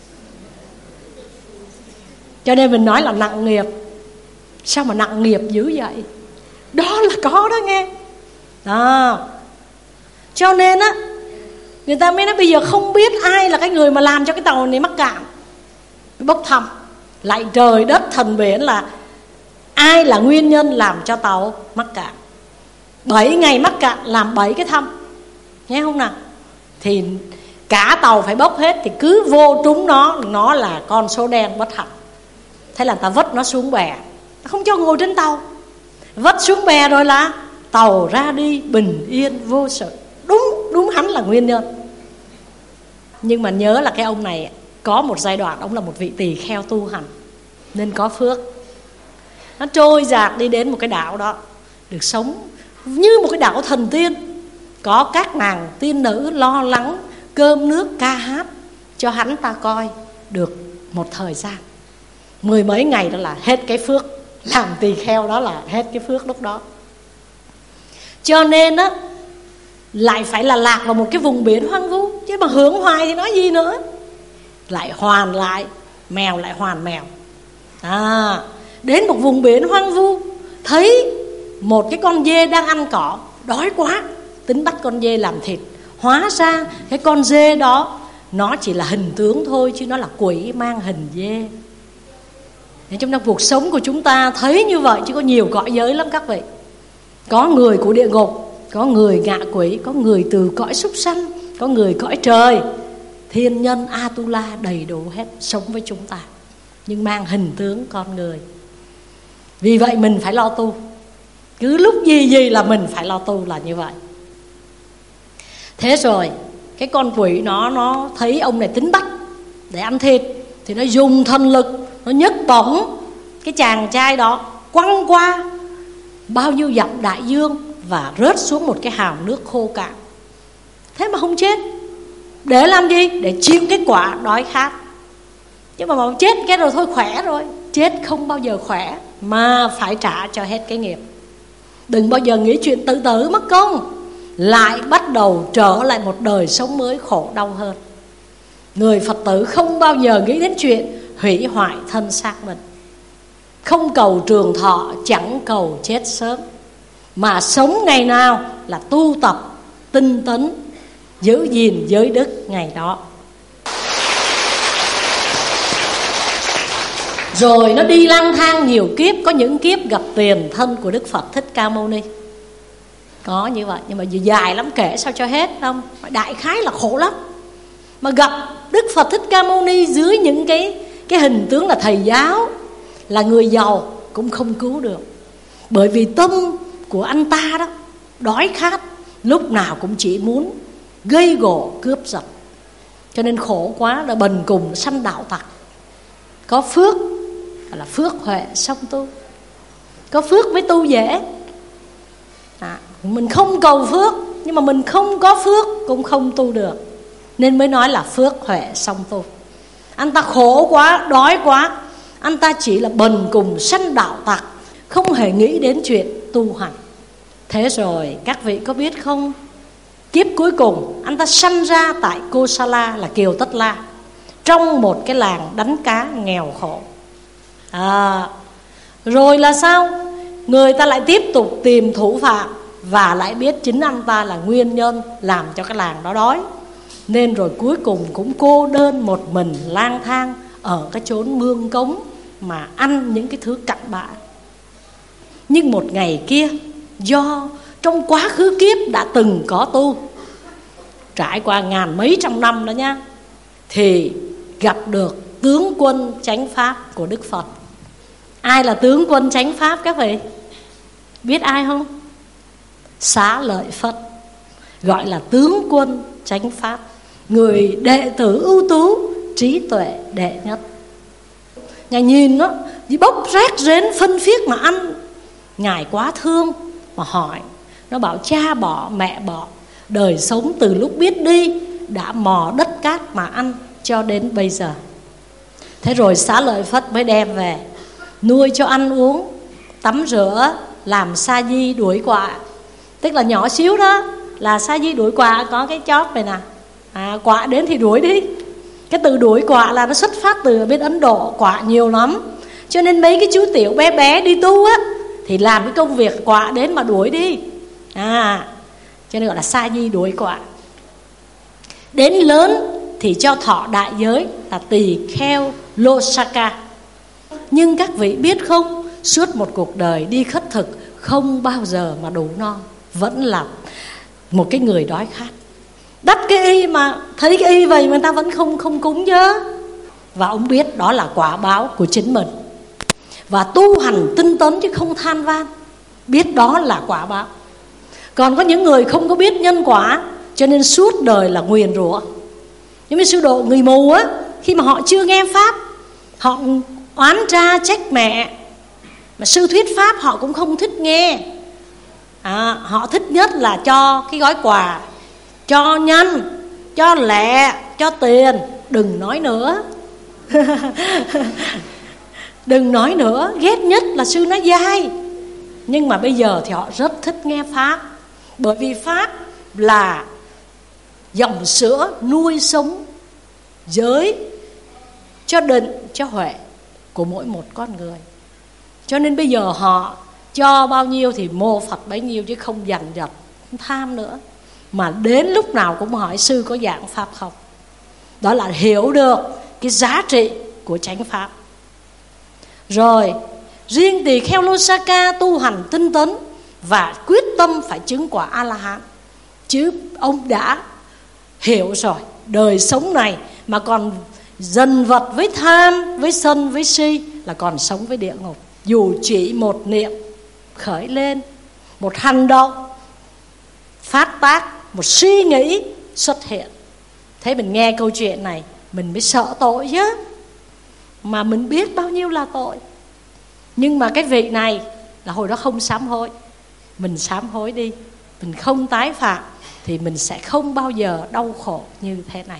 [SPEAKER 1] Cho nên mình nói là nặng nghiệp. Sao mà nặng nghiệp dữ vậy? Đó là có đó nghe đó. Cho nên á, người ta mới nói bây giờ không biết ai là cái người mà làm cho cái tàu này mắc cạn. Bốc thăm lại trời đất thần biển là ai là nguyên nhân làm cho tàu mắc cạn. Bảy ngày mắc cạn làm bảy cái thăm, nghe không nào? Thì cả tàu phải bốc hết. Thì cứ vô trúng nó, nó là con số đen bất hạnh. Thế là ta vứt nó xuống bè, ta không cho ngồi trên tàu. Vứt xuống bè rồi là tàu ra đi bình yên vô sự. Đúng, đúng hắn là nguyên nhân. Nhưng mà nhớ là cái ông này có một giai đoạn ông là một vị tỳ kheo tu hành, nên có phước. Nó trôi dạt đi đến một cái đảo đó, được sống như một cái đảo thần tiên. Có các nàng tiên nữ lo lắng cơm nước ca hát cho hắn ta coi được một thời gian. Mười mấy ngày đó là hết cái phước. Làm tỳ kheo đó là hết cái phước lúc đó. Cho nên á, lại phải là lạc vào một cái vùng biển hoang vu. Chứ mà hướng hoài thì nói gì nữa. Lại hoàn lại mèo, lại hoàn mèo. à, Đến một vùng biển hoang vu, thấy một cái con dê đang ăn cỏ, đói quá, tính bắt con dê làm thịt. Hóa ra cái con dê đó nó chỉ là hình tướng thôi, chứ nó là quỷ mang hình dê. Trong trong cuộc sống của chúng ta thấy như vậy, chứ có nhiều cõi giới lắm các vị. Có người của địa ngục, có người ngạ quỷ, có người từ cõi súc sanh, có người cõi trời, thiên nhân Atula đầy đủ hết sống với chúng ta, nhưng mang hình tướng con người. Vì vậy mình phải lo tu. Cứ lúc gì gì là mình phải lo tu là như vậy. Thế rồi cái con quỷ nó nó thấy ông này tính bắt để ăn thịt, thì nó dùng thần lực, nó nhấc bổng cái chàng trai đó quăng qua bao nhiêu dặm đại dương và rớt xuống một cái hào nước khô cạn. Thế mà không chết. Để làm gì? Để chịu cái quả đói khát. Chứ mà, mà chết cái rồi thôi khỏe rồi. Chết không bao giờ khỏe, mà phải trả cho hết cái nghiệp. Đừng bao giờ nghĩ chuyện tự tử mất công, lại bắt đầu trở lại một đời sống mới khổ đau hơn. Người Phật tử không bao giờ nghĩ đến chuyện hủy hoại thân xác mình. Không cầu trường thọ, chẳng cầu chết sớm, mà sống ngày nào là tu tập tinh tấn, giữ gìn giới đức ngày đó. Rồi nó đi lang thang nhiều kiếp. Có những kiếp gặp tiền thân của Đức Phật Thích Ca Mâu Ni, có như vậy. Nhưng mà dài lắm, kể sao cho hết không. Đại khái là khổ lắm. Mà gặp Đức Phật Thích Ca Mâu Ni dưới những cái, cái hình tướng là thầy giáo, là người giàu, cũng không cứu được. Bởi vì tâm của anh ta đó đói khát, lúc nào cũng chỉ muốn gây gổ cướp giật. Cho nên khổ quá, là bần cùng sanh đạo tặc. Có phước là phước huệ song tu. Có phước mới tu dễ. à, Mình không cầu phước, nhưng mà mình không có phước cũng không tu được. Nên mới nói là phước huệ song tu. Anh ta khổ quá, đói quá, anh ta chỉ là bần cùng sanh đạo tặc, không hề nghĩ đến chuyện tu hành. Thế rồi các vị có biết không, Kiếp cuối cùng anh ta sanh ra tại Kosala là Kiều Tất La, trong một cái làng đánh cá nghèo khổ. à, Rồi là sao? Người ta lại tiếp tục tìm thủ phạm, và lại biết chính anh ta là nguyên nhân làm cho cái làng đó đói. Nên rồi cuối cùng cũng cô đơn một mình lang thang ở cái chốn mương cống mà ăn những cái thứ cặn bã. Nhưng một ngày kia, do trong quá khứ kiếp đã từng có tu, trải qua ngàn mấy trăm năm đó nha, thì gặp được tướng quân chánh pháp của Đức Phật. Ai là tướng quân chánh pháp các vị? Biết ai không? Xá Lợi Phất, gọi là tướng quân chánh pháp, người đệ tử ưu tú, trí tuệ đệ nhất. Ngài nhìn nó bốc rác rến phân phiết mà ăn, Ngài quá thương mà hỏi. Nó bảo cha bỏ mẹ bỏ, đời sống từ lúc biết đi đã mò đất cát mà ăn cho đến bây giờ. Thế rồi Xá Lợi Phất mới đem về nuôi cho ăn uống, tắm rửa, làm sa di đuổi quạ. Tức là nhỏ xíu đó là sa di đuổi quạ, có cái chóp này nè, à, quạ đến thì đuổi đi. Cái từ đuổi quạ là nó xuất phát từ bên Ấn Độ, quạ nhiều lắm. Cho nên mấy cái chú tiểu bé bé đi tu á thì làm cái công việc quạ đến mà đuổi đi. À, cho nên gọi là sa di đuổi quạ. Đến lớn thì cho thọ đại giới là tỳ kheo Losaka. Nhưng các vị biết không, suốt một cuộc đời đi khất thực không bao giờ mà đủ no, vẫn là một cái người đói khát. Đắp cái y mà thấy cái y vậy mà người ta vẫn không không cúng chứ. Và ông biết đó là quả báo của chính mình, và tu hành tinh tấn chứ không than van, biết đó là quả báo. Còn có những người không có biết nhân quả, cho nên suốt đời là nguyền rủa. Những cái sư độ người mù á, khi mà họ chưa nghe pháp, họ oán cha trách mẹ, mà sư thuyết pháp họ cũng không thích nghe. à, Họ thích nhất là cho cái gói quà, cho nhân, cho lẹ, cho tiền. Đừng nói nữa. Đừng nói nữa. Ghét nhất là sư nói dai. Nhưng mà bây giờ thì họ rất thích nghe pháp, bởi vì pháp là dòng sữa nuôi sống giới cho định, cho huệ của mỗi một con người. Cho nên bây giờ họ cho bao nhiêu thì mô Phật bấy nhiêu, chứ không giành giật, không tham nữa. Mà đến lúc nào cũng hỏi sư có giảng pháp không. Đó là hiểu được cái giá trị của chánh pháp. Rồi riêng tỳ kheo Losaka tu hành tinh tấn và quyết tâm phải chứng quả A-la-hán. Chứ ông đã hiểu rồi, đời sống này mà còn dần vật với tham, với sân, với si là còn sống với địa ngục. Dù chỉ một niệm khởi lên, một hành động phát tác, một suy nghĩ xuất hiện. Thế mình nghe câu chuyện này mình mới sợ tội chứ. Mà mình biết bao nhiêu là tội. Nhưng mà cái vị này là hồi đó không sám hối. Mình sám hối đi, mình không tái phạm, thì mình sẽ không bao giờ đau khổ như thế này.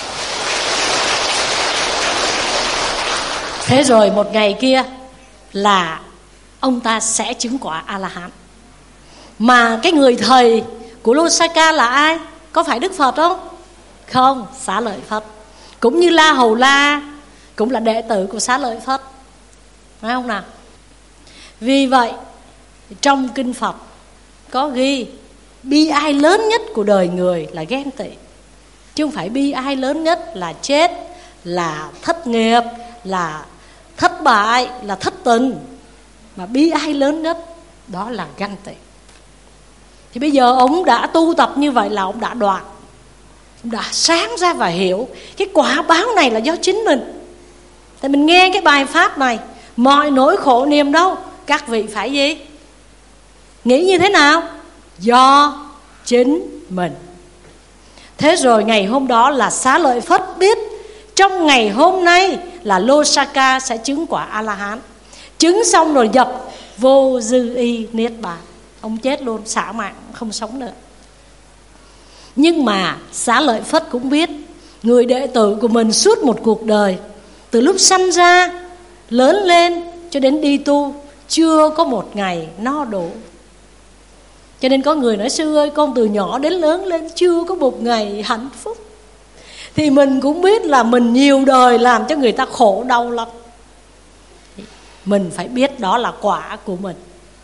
[SPEAKER 1] Thế rồi một ngày kia là ông ta sẽ chứng quả A-la-hán. Mà cái người thầy của Losaka là ai? Có phải Đức Phật không? Không, Xá Lợi Phất. Cũng như La Hầu La cũng là đệ tử của Xá Lợi Phất, phải không nào? Vì vậy trong kinh Phật có ghi bi ai lớn nhất của đời người là ghen tị, chứ không phải bi ai lớn nhất là chết, là thất nghiệp, là thất bại, là thất tình. Mà bi ai lớn nhất đó là ganh tị. Thì bây giờ ông đã tu tập như vậy là ông đã đoạn, ông đã sáng ra và hiểu cái quả báo này là do chính mình. Thì mình nghe cái bài pháp này, mọi nỗi khổ niềm đau các vị phải gì? Nghĩ như thế nào? Do chính mình. Thế rồi ngày hôm đó là Xá Lợi Phất biết trong ngày hôm nay là Losaka sẽ chứng quả A-la-hán. Chứng xong rồi nhập vô dư y niết bàn. Ông chết luôn, xả mạng, không sống nữa. Nhưng mà Xá Lợi Phất cũng biết người đệ tử của mình suốt một cuộc đời, từ lúc sanh ra, lớn lên cho đến đi tu, chưa có một ngày no đủ. Cho nên có người nói: sư ơi, con từ nhỏ đến lớn lên chưa có một ngày hạnh phúc. Thì mình cũng biết là mình nhiều đời làm cho người ta khổ đau lắm. Mình phải biết đó là quả của mình.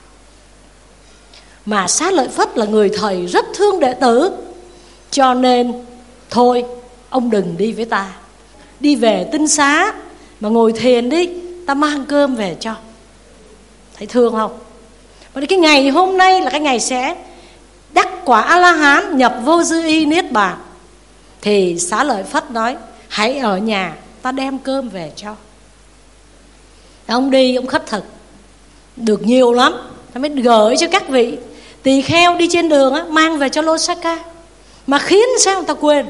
[SPEAKER 1] Mà Xá Lợi Phất là người thầy rất thương đệ tử, cho nên thôi ông đừng đi với ta, đi về Tinh Xá mà ngồi thiền đi, ta mang cơm về cho. Thấy thương không? Và cái ngày hôm nay là cái ngày sẽ đắc quả A-la-hán, nhập vô dư y niết bàn. Thì Xá Lợi Phất nói: hãy ở nhà, ta đem cơm về cho. Ông đi, ông khất thực được nhiều lắm, ta mới gửi cho các vị tỳ kheo đi trên đường á, mang về cho Losaka. Mà khiến sao người ta quên.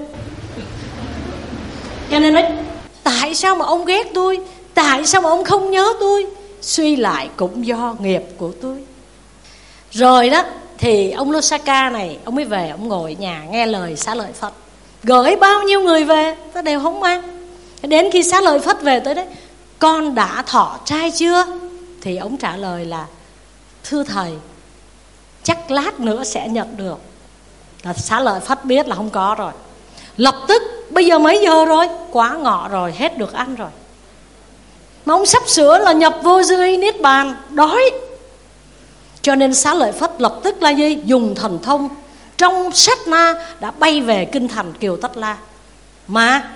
[SPEAKER 1] Cho nên nói: tại sao mà ông ghét tôi, tại sao mà ông không nhớ tôi? Suy lại cũng do nghiệp của tôi. Rồi đó thì ông Losaka này, ông mới về, ông ngồi ở nhà nghe lời Xá Lợi Phất. Gửi bao nhiêu người về, ta đều không mang. Đến khi Xá Lợi Phất về tới đấy: con đã thọ trai chưa? Thì ông trả lời là: thưa thầy, chắc lát nữa sẽ nhận được. Là Xá Lợi Phất biết là không có rồi. Lập tức: bây giờ mấy giờ rồi? Quá ngọ rồi, hết được ăn rồi. Mà ông sắp sửa là nhập vô dư y niết bàn, đói. Cho nên Xá Lợi Phất lập tức là gì? Dùng thần thông, trong sát na đã bay về kinh thành Kiều Tất La, mà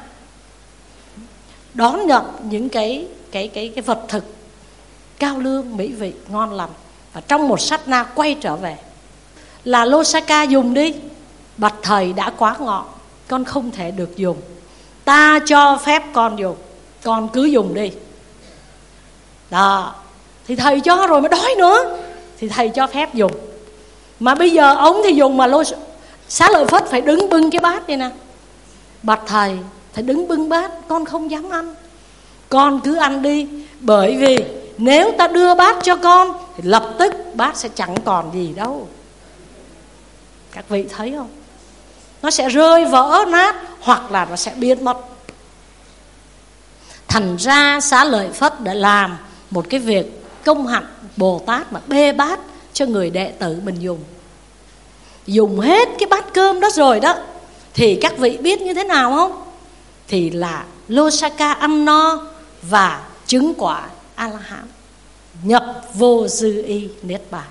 [SPEAKER 1] đón nhận những cái cái cái cái vật thực cao lương, mỹ vị, ngon lành. Và trong một sát na quay trở về. Là Losaka dùng đi: bạch thầy, đã quá ngọ, con không thể được dùng, ta cho phép con dùng, con cứ dùng đi. Đó, thì thầy cho rồi mà đói nữa, thì thầy cho phép dùng. Mà bây giờ ông thì dùng mà Lô Xá Lợi Phất phải đứng bưng cái bát này nè: bạch thầy, thầy đứng bưng bát, con không dám ăn, con cứ ăn đi. Bởi vì nếu ta đưa bát cho con thì lập tức bát sẽ chẳng còn gì đâu. Các vị thấy không? Nó sẽ rơi vỡ nát, hoặc là nó sẽ biến mất. Thành ra Xá Lợi Phất đã làm một cái việc công hạnh Bồ Tát, mà bê bát cho người đệ tử mình dùng. Dùng hết cái bát cơm đó rồi đó, thì các vị biết như thế nào không? Thì là Losaka ăn no và chứng quả A-la-hán, nhập vô dư y niết bàn.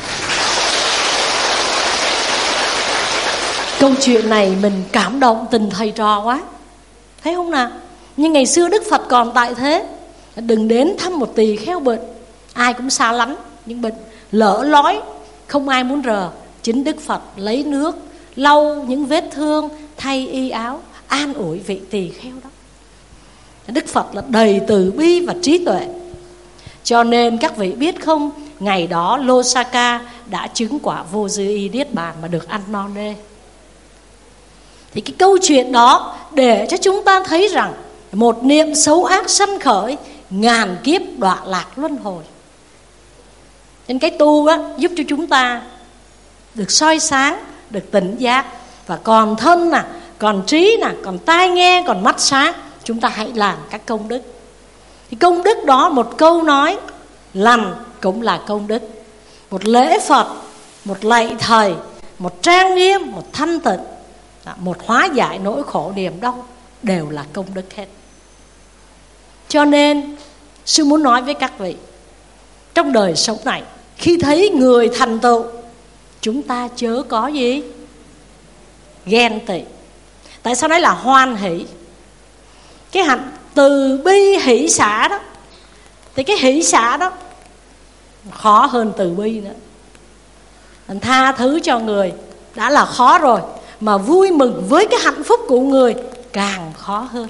[SPEAKER 1] Câu chuyện này mình cảm động tình thầy trò quá, thấy không nào? Nhưng ngày xưa Đức Phật còn tại thế, đừng đến thăm một tỳ kheo bệnh, ai cũng xa lánh những bệnh lỡ lói, không ai muốn rờ. Chính Đức Phật lấy nước lau những vết thương, thay y áo, an ủi vị tỳ kheo đó. Đức Phật là đầy từ bi và trí tuệ. Cho nên các vị biết không, ngày đó Losaka đã chứng quả vô dư y niết bàn mà được ăn no nê. Thì cái câu chuyện đó để cho chúng ta thấy rằng một niệm xấu ác sanh khởi, ngàn kiếp đọa lạc luân hồi. Nên cái tu á, giúp cho chúng ta được soi sáng, được tỉnh giác. Và còn thân nè, còn trí nè, còn tai nghe, còn mắt sáng, chúng ta hãy làm các công đức. Thì công đức đó, một câu nói lành cũng là công đức. Một lễ Phật, một lạy thầy, một trang nghiêm, một thanh tịnh, một hóa giải nỗi khổ niềm đau, đều là công đức hết. Cho nên sư muốn nói với các vị, trong đời sống này, khi thấy người thành tựu, chúng ta chớ có gì? Ghen tị. Tại sao nói là hoan hỷ? Cái hạnh từ bi hỷ xả đó, thì cái hỷ xả đó khó hơn từ bi nữa. Mình tha thứ cho người đã là khó rồi, mà vui mừng với cái hạnh phúc của người càng khó hơn.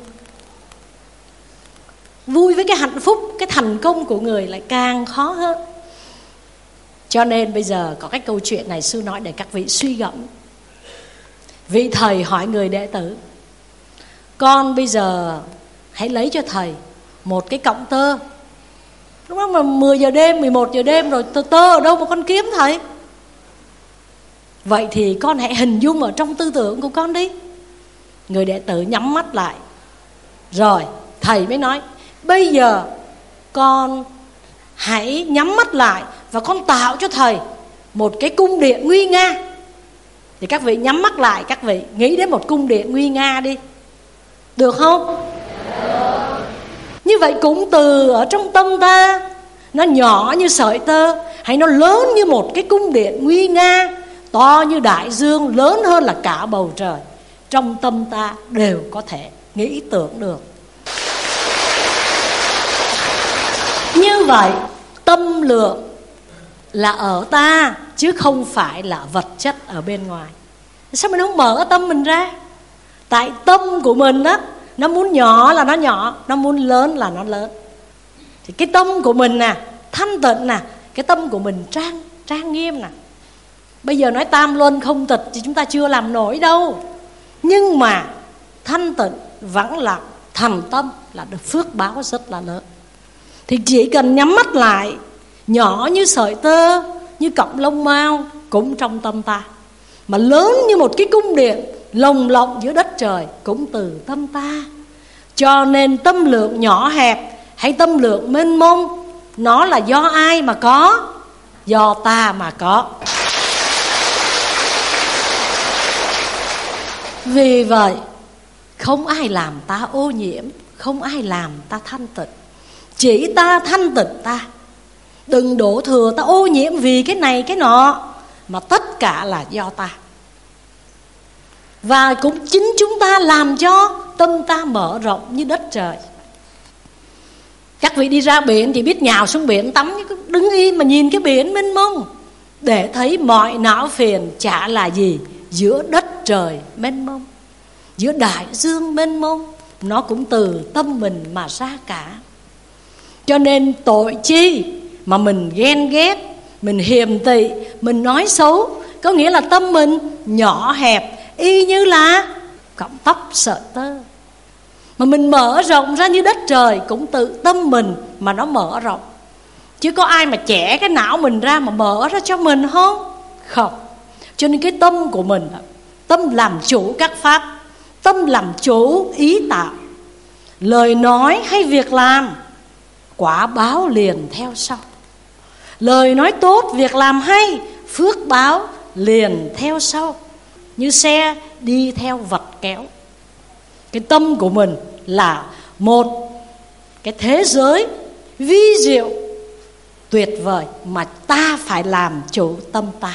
[SPEAKER 1] Vui với cái hạnh phúc, cái thành công của người lại càng khó hơn. Cho nên bây giờ có cái câu chuyện này sư nói để các vị suy gẫm. Vị thầy hỏi người đệ tử: con bây giờ hãy lấy cho thầy một cái cọng tơ. Lúc đó mà mười giờ đêm, mười một giờ đêm rồi, tơ, tơ ở đâu mà con kiếm thầy? Vậy thì con hãy hình dung ở trong tư tưởng của con đi. Người đệ tử nhắm mắt lại. Rồi thầy mới nói: bây giờ con hãy nhắm mắt lại và con tạo cho thầy một cái cung điện nguy nga. Thì các vị nhắm mắt lại, các vị nghĩ đến một cung điện nguy nga đi, được không? Được. Như vậy cũng từ ở trong tâm ta, nó nhỏ như sợi tơ hay nó lớn như một cái cung điện nguy nga, to như đại dương, lớn hơn là cả bầu trời, trong tâm ta đều có thể nghĩ tưởng được. Như vậy tâm lượng là ở ta chứ không phải là vật chất ở bên ngoài. Sao mình không mở tâm mình ra? Tại tâm của mình đó, nó muốn nhỏ là nó nhỏ, nó muốn lớn là nó lớn. Thì cái tâm của mình nè, thanh tịnh nè, cái tâm của mình trang trang nghiêm nè. Bây giờ nói tam luân không tịch thì chúng ta chưa làm nổi đâu. Nhưng mà thanh tịnh, vắng lặng, thành tâm là được phước báo rất là lớn. Thì chỉ cần nhắm mắt lại, nhỏ như sợi tơ, như cọng lông mao cũng trong tâm ta, mà lớn như một cái cung điện lồng lộng giữa đất trời cũng từ tâm ta. Cho nên tâm lượng nhỏ hẹp hay tâm lượng mênh mông, nó là do ai mà có? Do ta mà có. Vì vậy không ai làm ta ô nhiễm, không ai làm ta thanh tịnh, chỉ ta thanh tịnh ta. Đừng đổ thừa ta ô nhiễm vì cái này cái nọ, mà tất cả là do ta. Và cũng chính chúng ta làm cho tâm ta mở rộng như đất trời. Các vị đi ra biển thì biết nhào xuống biển tắm, đứng im mà nhìn cái biển mênh mông, để thấy mọi não phiền chả là gì giữa đất trời mênh mông, giữa đại dương mênh mông. Nó cũng từ tâm mình mà ra cả. Cho nên tội chi mà mình ghen ghét, mình hiềm tị, mình nói xấu, có nghĩa là tâm mình nhỏ hẹp y như là cọng tóc sợi tơ. Mà mình mở rộng ra như đất trời cũng tự tâm mình mà nó mở rộng. Chứ có ai mà chẻ cái não mình ra mà mở ra cho mình không? Không. Cho nên cái tâm của mình, tâm làm chủ các pháp, tâm làm chủ ý tạo, lời nói hay việc làm, quả báo liền theo sau. Lời nói tốt, việc làm hay, phước báo liền theo sau, như xe đi theo vật kéo. Cái tâm của mình là một cái thế giới vi diệu tuyệt vời mà ta phải làm chủ tâm ta.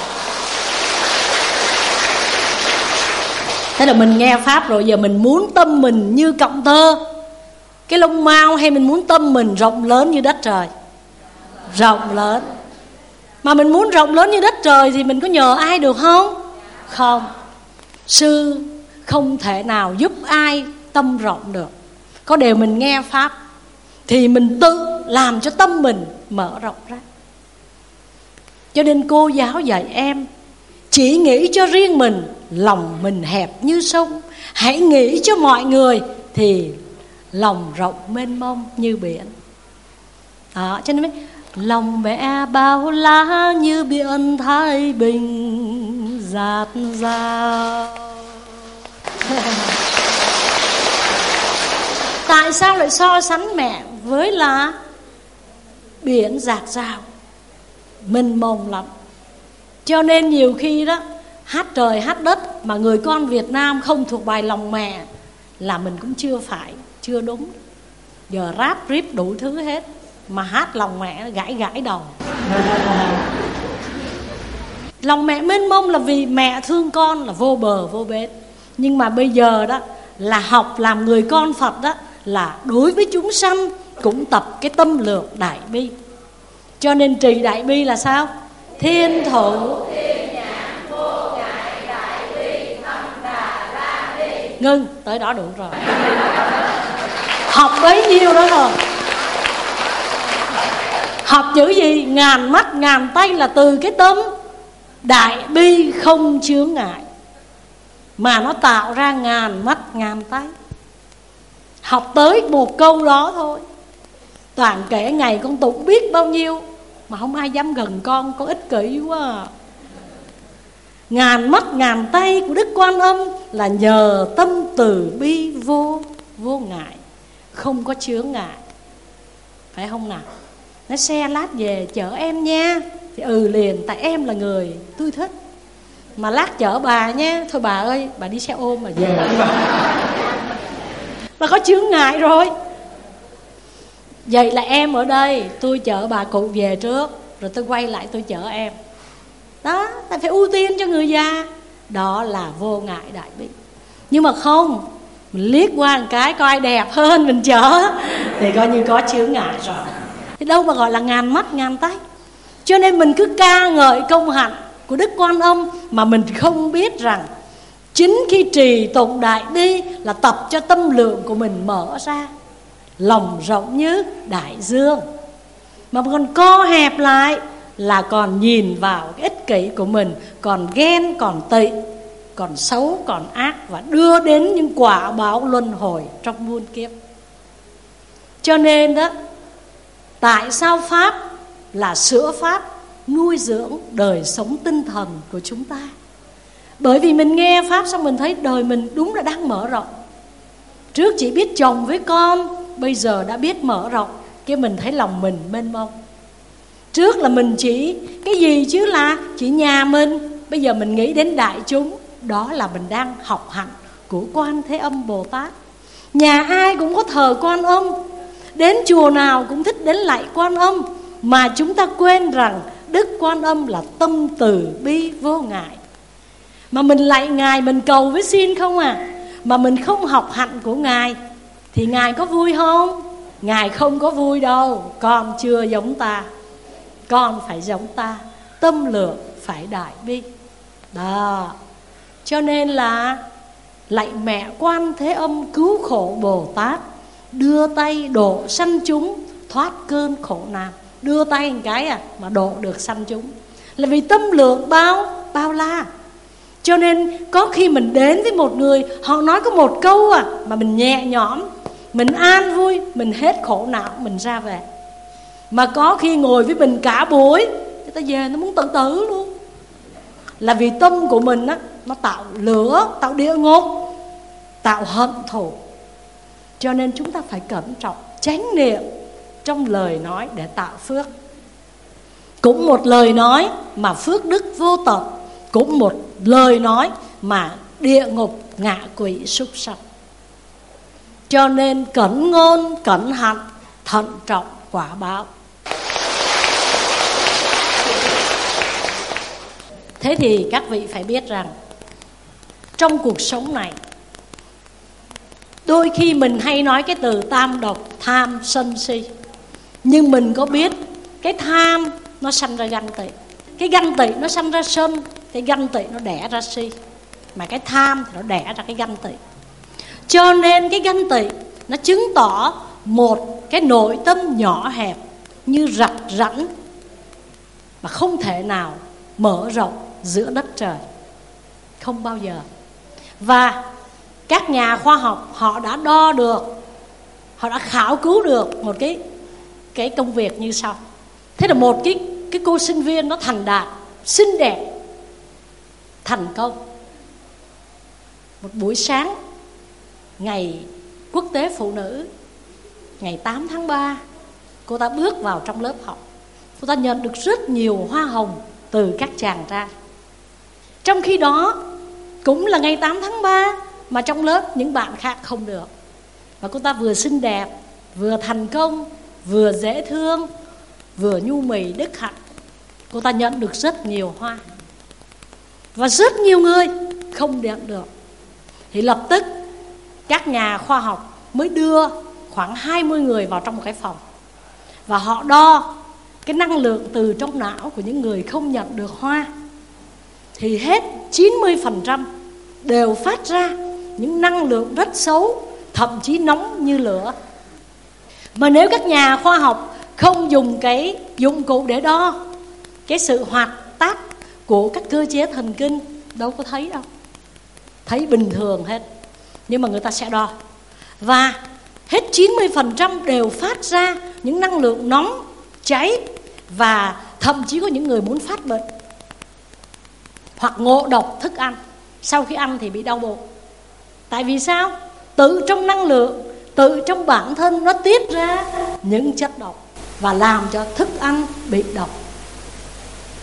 [SPEAKER 1] Thế là mình nghe pháp rồi, giờ mình muốn tâm mình như cọng tơ, cái lông mao, hay mình muốn tâm mình rộng lớn như đất trời? Rộng lớn. Mà mình muốn rộng lớn như đất trời thì mình có nhờ ai được không? Không. Sư không thể nào giúp ai tâm rộng được. Có điều mình nghe pháp thì mình tự làm cho tâm mình mở rộng ra. Cho nên cô giáo dạy em, chỉ nghĩ cho riêng mình, lòng mình hẹp như sông. Hãy nghĩ cho mọi người thì lòng rộng mênh mông như biển. Đó, cho nên mới lòng mẹ bao la như biển Thái Bình dạt dào. Tại sao lại so sánh mẹ với là biển dạt dào, mênh mông lắm? Cho nên nhiều khi đó hát trời hát đất mà người con Việt Nam không thuộc bài lòng mẹ là mình cũng chưa phải, chưa đúng. Giờ rap rip đủ thứ hết, mà hát lòng mẹ gãi gãi đầu. Lòng mẹ mênh mông là vì mẹ thương con là vô bờ vô bến. Nhưng mà bây giờ đó là học làm người con Phật đó, là đối với chúng sanh cũng tập cái tâm lượng đại bi. Cho nên trì đại bi là sao? Thiên thủ ngưng, tới đó đủ rồi. Học bấy nhiêu đó rồi. Học chữ gì? Ngàn mắt ngàn tay là từ cái tâm đại bi không chướng ngại, mà nó tạo ra ngàn mắt ngàn tay. Học tới một câu đó thôi, toàn kể ngày con tụng biết bao nhiêu, mà không ai dám gần con, con ích kỷ quá à. Ngàn mắt ngàn tay của Đức Quan Âm là nhờ tâm từ bi vô vô ngại, không có chướng ngại. Phải không nào? Nói xe lát về chở em nha, Thì ừ liền, tại em là người tôi thích. Mà lát chở bà nhé. Thôi bà ơi, bà đi xe ôm mà về đi bà. Là có chướng ngại rồi. Vậy là em ở đây, tôi chở bà cụ về trước, rồi tôi quay lại tôi chở em. Đó, ta phải ưu tiên cho người già. Đó là vô ngại đại bi. Nhưng mà không, mình liếc qua một cái coi ai đẹp hơn mình chở thì coi như có chướng ngại rồi. Thì đâu mà gọi là ngàn mắt ngàn tay. Cho nên mình cứ ca ngợi công hạnh của Đức Quan Âm mà mình không biết rằng chính khi trì tụng đại bi là tập cho tâm lượng của mình mở ra, lòng rộng như đại dương. Mà còn co hẹp lại là còn nhìn vào cái ích kỷ của mình, còn ghen, còn tị, còn xấu, còn ác, và đưa đến những quả báo luân hồi trong muôn kiếp. Cho nên đó, tại sao Pháp là sữa Pháp nuôi dưỡng đời sống tinh thần của chúng ta? Bởi vì mình nghe Pháp xong mình thấy đời mình đúng là đang mở rộng. Trước chỉ biết chồng với con, bây giờ đã biết mở rộng, cái mình thấy lòng mình mênh mông. Trước là mình chỉ cái gì chứ là chỉ nhà mình, bây giờ mình nghĩ đến đại chúng. Đó là mình đang học hạnh của Quan Thế Âm Bồ Tát. Nhà ai cũng có thờ Quan Âm, đến chùa nào cũng thích đến lạy Quan Âm. Mà chúng ta quên rằng Đức Quan Âm là tâm từ bi vô ngại. Mà mình lạy Ngài, mình cầu với xin không à, mà mình không học hạnh của Ngài thì Ngài có vui không? Ngài không có vui đâu. Con chưa giống ta, con phải giống ta, tâm lượng phải đại bi. Đó. Cho nên là lạy mẹ Quan Thế Âm cứu khổ Bồ Tát, đưa tay độ sanh chúng thoát cơn khổ nạn. Đưa tay một cái à mà độ được sanh chúng, là vì tâm lượng bao bao la. Cho nên có khi mình đến với một người, họ nói có một câu à mà mình nhẹ nhõm, mình an vui, mình hết khổ não, mình ra về. Mà có khi ngồi với mình cả buổi, người ta về nó muốn tự tử luôn. Là vì tâm của mình á, nó tạo lửa, tạo địa ngục, tạo hận thù. Cho nên chúng ta phải cẩn trọng, chánh niệm trong lời nói để tạo phước. Cũng một lời nói mà phước đức vô tận, cũng một lời nói mà địa ngục ngạ quỷ súc sanh. Cho nên cẩn ngôn, cẩn hạnh, thận trọng quả báo. Thế thì các vị phải biết rằng trong cuộc sống này, đôi khi mình hay nói cái từ tam độc, tham, sân, si. Nhưng mình có biết cái tham nó sanh ra ganh tị, cái ganh tị nó sanh ra sân, cái ganh tị nó đẻ ra si, mà cái tham thì nó đẻ ra cái ganh tị. Cho nên cái ganh tị nó chứng tỏ một cái nội tâm nhỏ hẹp như rạch rãnh mà không thể nào mở rộng giữa đất trời, không bao giờ. Và các nhà khoa học họ đã đo được, họ đã khảo cứu được một cái cái công việc như sau. Thế là một cái cái cô sinh viên nó thành đạt, xinh đẹp, thành công. Một buổi sáng ngày Quốc tế Phụ nữ, ngày tám tháng ba, cô ta bước vào trong lớp học. Cô ta nhận được rất nhiều hoa hồng từ các chàng trai. Trong khi đó cũng là ngày tám tháng ba mà trong lớp những bạn khác không được. Và cô ta vừa xinh đẹp, vừa thành công, vừa dễ thương, vừa nhu mì đức hạnh. Cô ta nhận được rất nhiều hoa. Và rất nhiều người không nhận được. Thì lập tức các nhà khoa học mới đưa khoảng hai mươi người vào trong một cái phòng. Và họ đo cái năng lượng từ trong não của những người không nhận được hoa. Thì hết chín mươi phần trăm đều phát ra những năng lượng rất xấu, thậm chí nóng như lửa. Mà nếu các nhà khoa học không dùng cái dụng cụ để đo cái sự hoạt tác của các cơ chế thần kinh, đâu có thấy đâu, thấy bình thường hết. Nhưng mà người ta sẽ đo. Và hết chín mươi phần trăm đều phát ra những năng lượng nóng, cháy, và thậm chí có những người muốn phát bệnh hoặc ngộ độc thức ăn. Sau khi ăn thì bị đau bụng. Tại vì sao? Tự trong năng lượng, tự trong bản thân nó tiết ra những chất độc và làm cho thức ăn bị độc.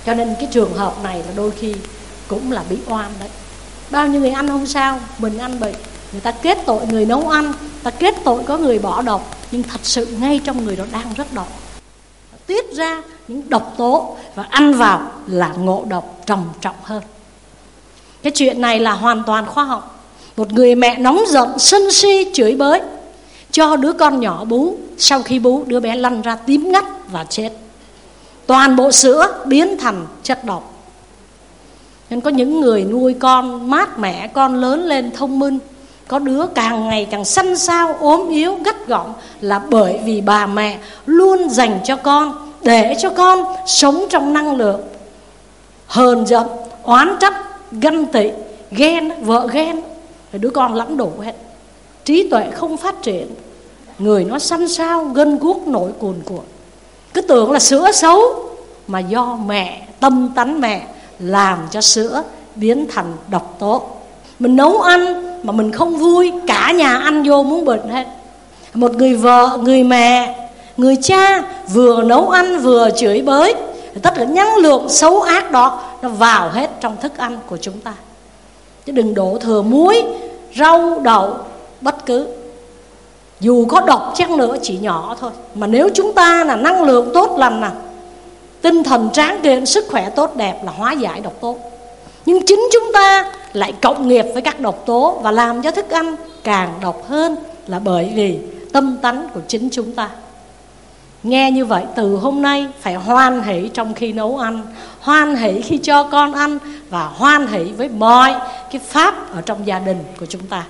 [SPEAKER 1] Cho nên cái trường hợp này là đôi khi cũng là bị oan đấy. Bao nhiêu người ăn không sao, mình ăn bị. Người ta kết tội người nấu ăn, ta kết tội có người bỏ độc, nhưng thật sự ngay trong người đó đang rất độc, tiết ra những độc tố, và ăn vào là ngộ độc trầm trọng hơn. Cái chuyện này là hoàn toàn khoa học. Một người mẹ nóng giận, sân si, chửi bới, cho đứa con nhỏ bú. Sau khi bú, đứa bé lăn ra tím ngắt và chết. Toàn bộ sữa biến thành chất độc. Nên có những người nuôi con mát mẻ, con lớn lên thông minh, có đứa càng ngày càng xanh xao, ốm yếu, gắt gỏng, là bởi vì bà mẹ luôn dành cho con, để cho con sống trong năng lượng hờn giận, oán trách, ganh tị, ghen, vợ ghen. Rồi đứa con lẫm đổ hết, trí tuệ không phát triển, người nó xanh xao, gân guốc nổi cuồn cuộn. Cứ tưởng là sữa xấu, mà do mẹ, tâm tánh mẹ làm cho sữa biến thành độc tố. Mình nấu ăn mà mình không vui, cả nhà ăn vô muốn bệnh hết. Một người vợ, người mẹ, người cha vừa nấu ăn vừa chửi bới, tất cả năng lượng xấu ác đó nó vào hết trong thức ăn của chúng ta. Chứ đừng đổ thừa muối, rau, đậu, bất cứ. Dù có độc chăng nữa chỉ nhỏ thôi, mà nếu chúng ta là năng lượng tốt lành, nào tinh thần tráng kiện, sức khỏe tốt đẹp là hóa giải độc tố. Nhưng chính chúng ta lại cộng nghiệp với các độc tố và làm cho thức ăn càng độc hơn, là bởi vì tâm tánh của chính chúng ta. Nghe như vậy, từ hôm nay phải hoan hỷ trong khi nấu ăn, hoan hỷ khi cho con ăn, và hoan hỷ với mọi cái pháp ở trong gia đình của chúng ta.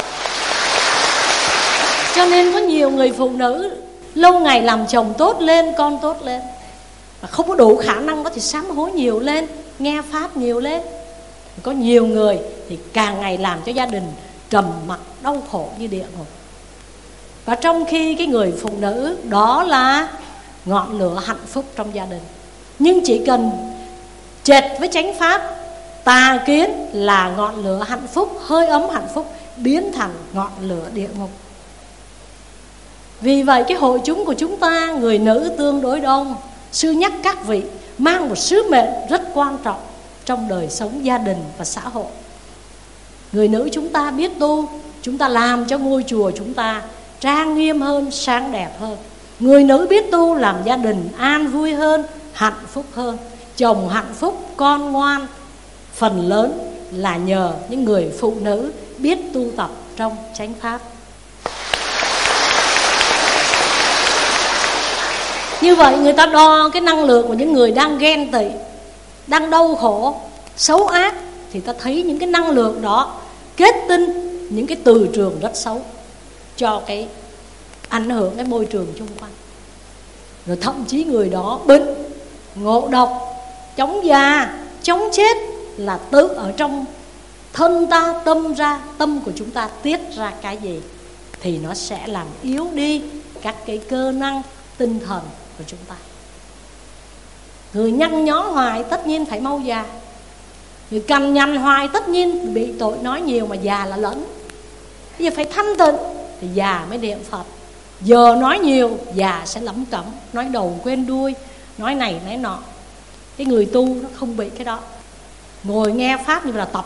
[SPEAKER 1] Cho nên có nhiều người phụ nữ lâu ngày làm chồng tốt lên, con tốt lên, mà không có đủ khả năng có thể sám hối nhiều lên, nghe pháp nhiều lên. Có nhiều người thì càng ngày làm cho gia đình trầm mặc, đau khổ như địa ngục. Và trong khi cái người phụ nữ đó là ngọn lửa hạnh phúc trong gia đình, nhưng chỉ cần chệch với chánh pháp, tà kiến là ngọn lửa hạnh phúc, hơi ấm hạnh phúc biến thành ngọn lửa địa ngục. Vì vậy cái hội chúng của chúng ta, người nữ tương đối đông. Sư nhắc các vị mang một sứ mệnh rất quan trọng trong đời sống gia đình và xã hội. Người nữ chúng ta biết tu, chúng ta làm cho ngôi chùa chúng ta trang nghiêm hơn, sáng đẹp hơn. Người nữ biết tu làm gia đình an vui hơn, hạnh phúc hơn. Chồng hạnh phúc, con ngoan, phần lớn là nhờ những người phụ nữ biết tu tập trong chánh pháp. Như vậy người ta đo cái năng lượng của những người đang ghen tị, đang đau khổ, xấu ác, thì ta thấy những cái năng lượng đó kết tinh những cái từ trường rất xấu, cho cái ảnh hưởng cái môi trường xung quanh. Rồi thậm chí người đó bệnh, ngộ độc, chóng già, chóng chết là tự ở trong thân ta, tâm ra, tâm của chúng ta tiết ra cái gì thì nó sẽ làm yếu đi các cái cơ năng tinh thần của chúng ta. Người nhăn nhó hoài tất nhiên phải mau già. Người cằn nhằn hoài tất nhiên bị tội nói nhiều, mà già là lẫn. Bây giờ phải thanh tịnh thì già mới niệm Phật. Giờ nói nhiều già sẽ lẩm cẩm, nói đầu quên đuôi, nói này nói nọ. Cái người tu nó không bị cái đó. Ngồi nghe pháp như là tập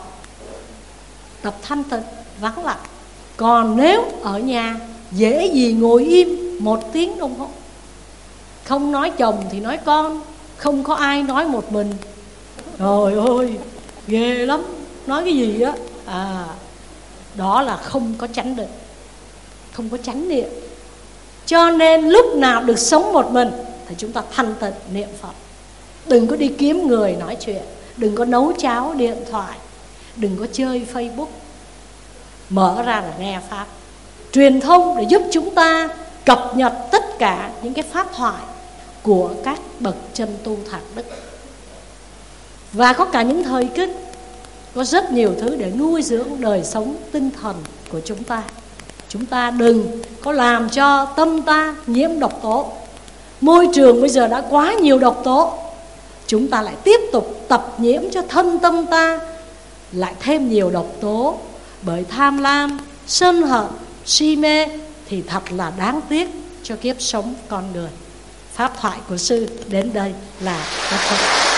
[SPEAKER 1] Tập thanh tịnh, vắng lặng. Còn nếu ở nhà dễ gì ngồi im một tiếng đồng hồ, không nói chồng thì nói con, không có ai nói một mình. Trời ơi, ghê lắm, nói cái gì đó. À, đó là không có chánh định, không có chánh niệm. Cho nên lúc nào được sống một mình thì chúng ta thanh tịnh niệm Phật. Đừng có đi kiếm người nói chuyện, đừng có nấu cháo điện thoại, đừng có chơi Facebook. Mở ra là nghe pháp, truyền thông để giúp chúng ta cập nhật tất cả những cái pháp thoại của các bậc chân tu thạc đức. Và có cả những thời kinh, có rất nhiều thứ để nuôi dưỡng đời sống tinh thần của chúng ta. Chúng ta đừng có làm cho tâm ta nhiễm độc tố. Môi trường bây giờ đã quá nhiều độc tố, chúng ta lại tiếp tục tập nhiễm cho thân tâm ta lại thêm nhiều độc tố bởi tham lam, sân hận, si mê, thì thật là đáng tiếc cho kiếp sống con người. Pháp thoại của sư đến đây là kết thúc.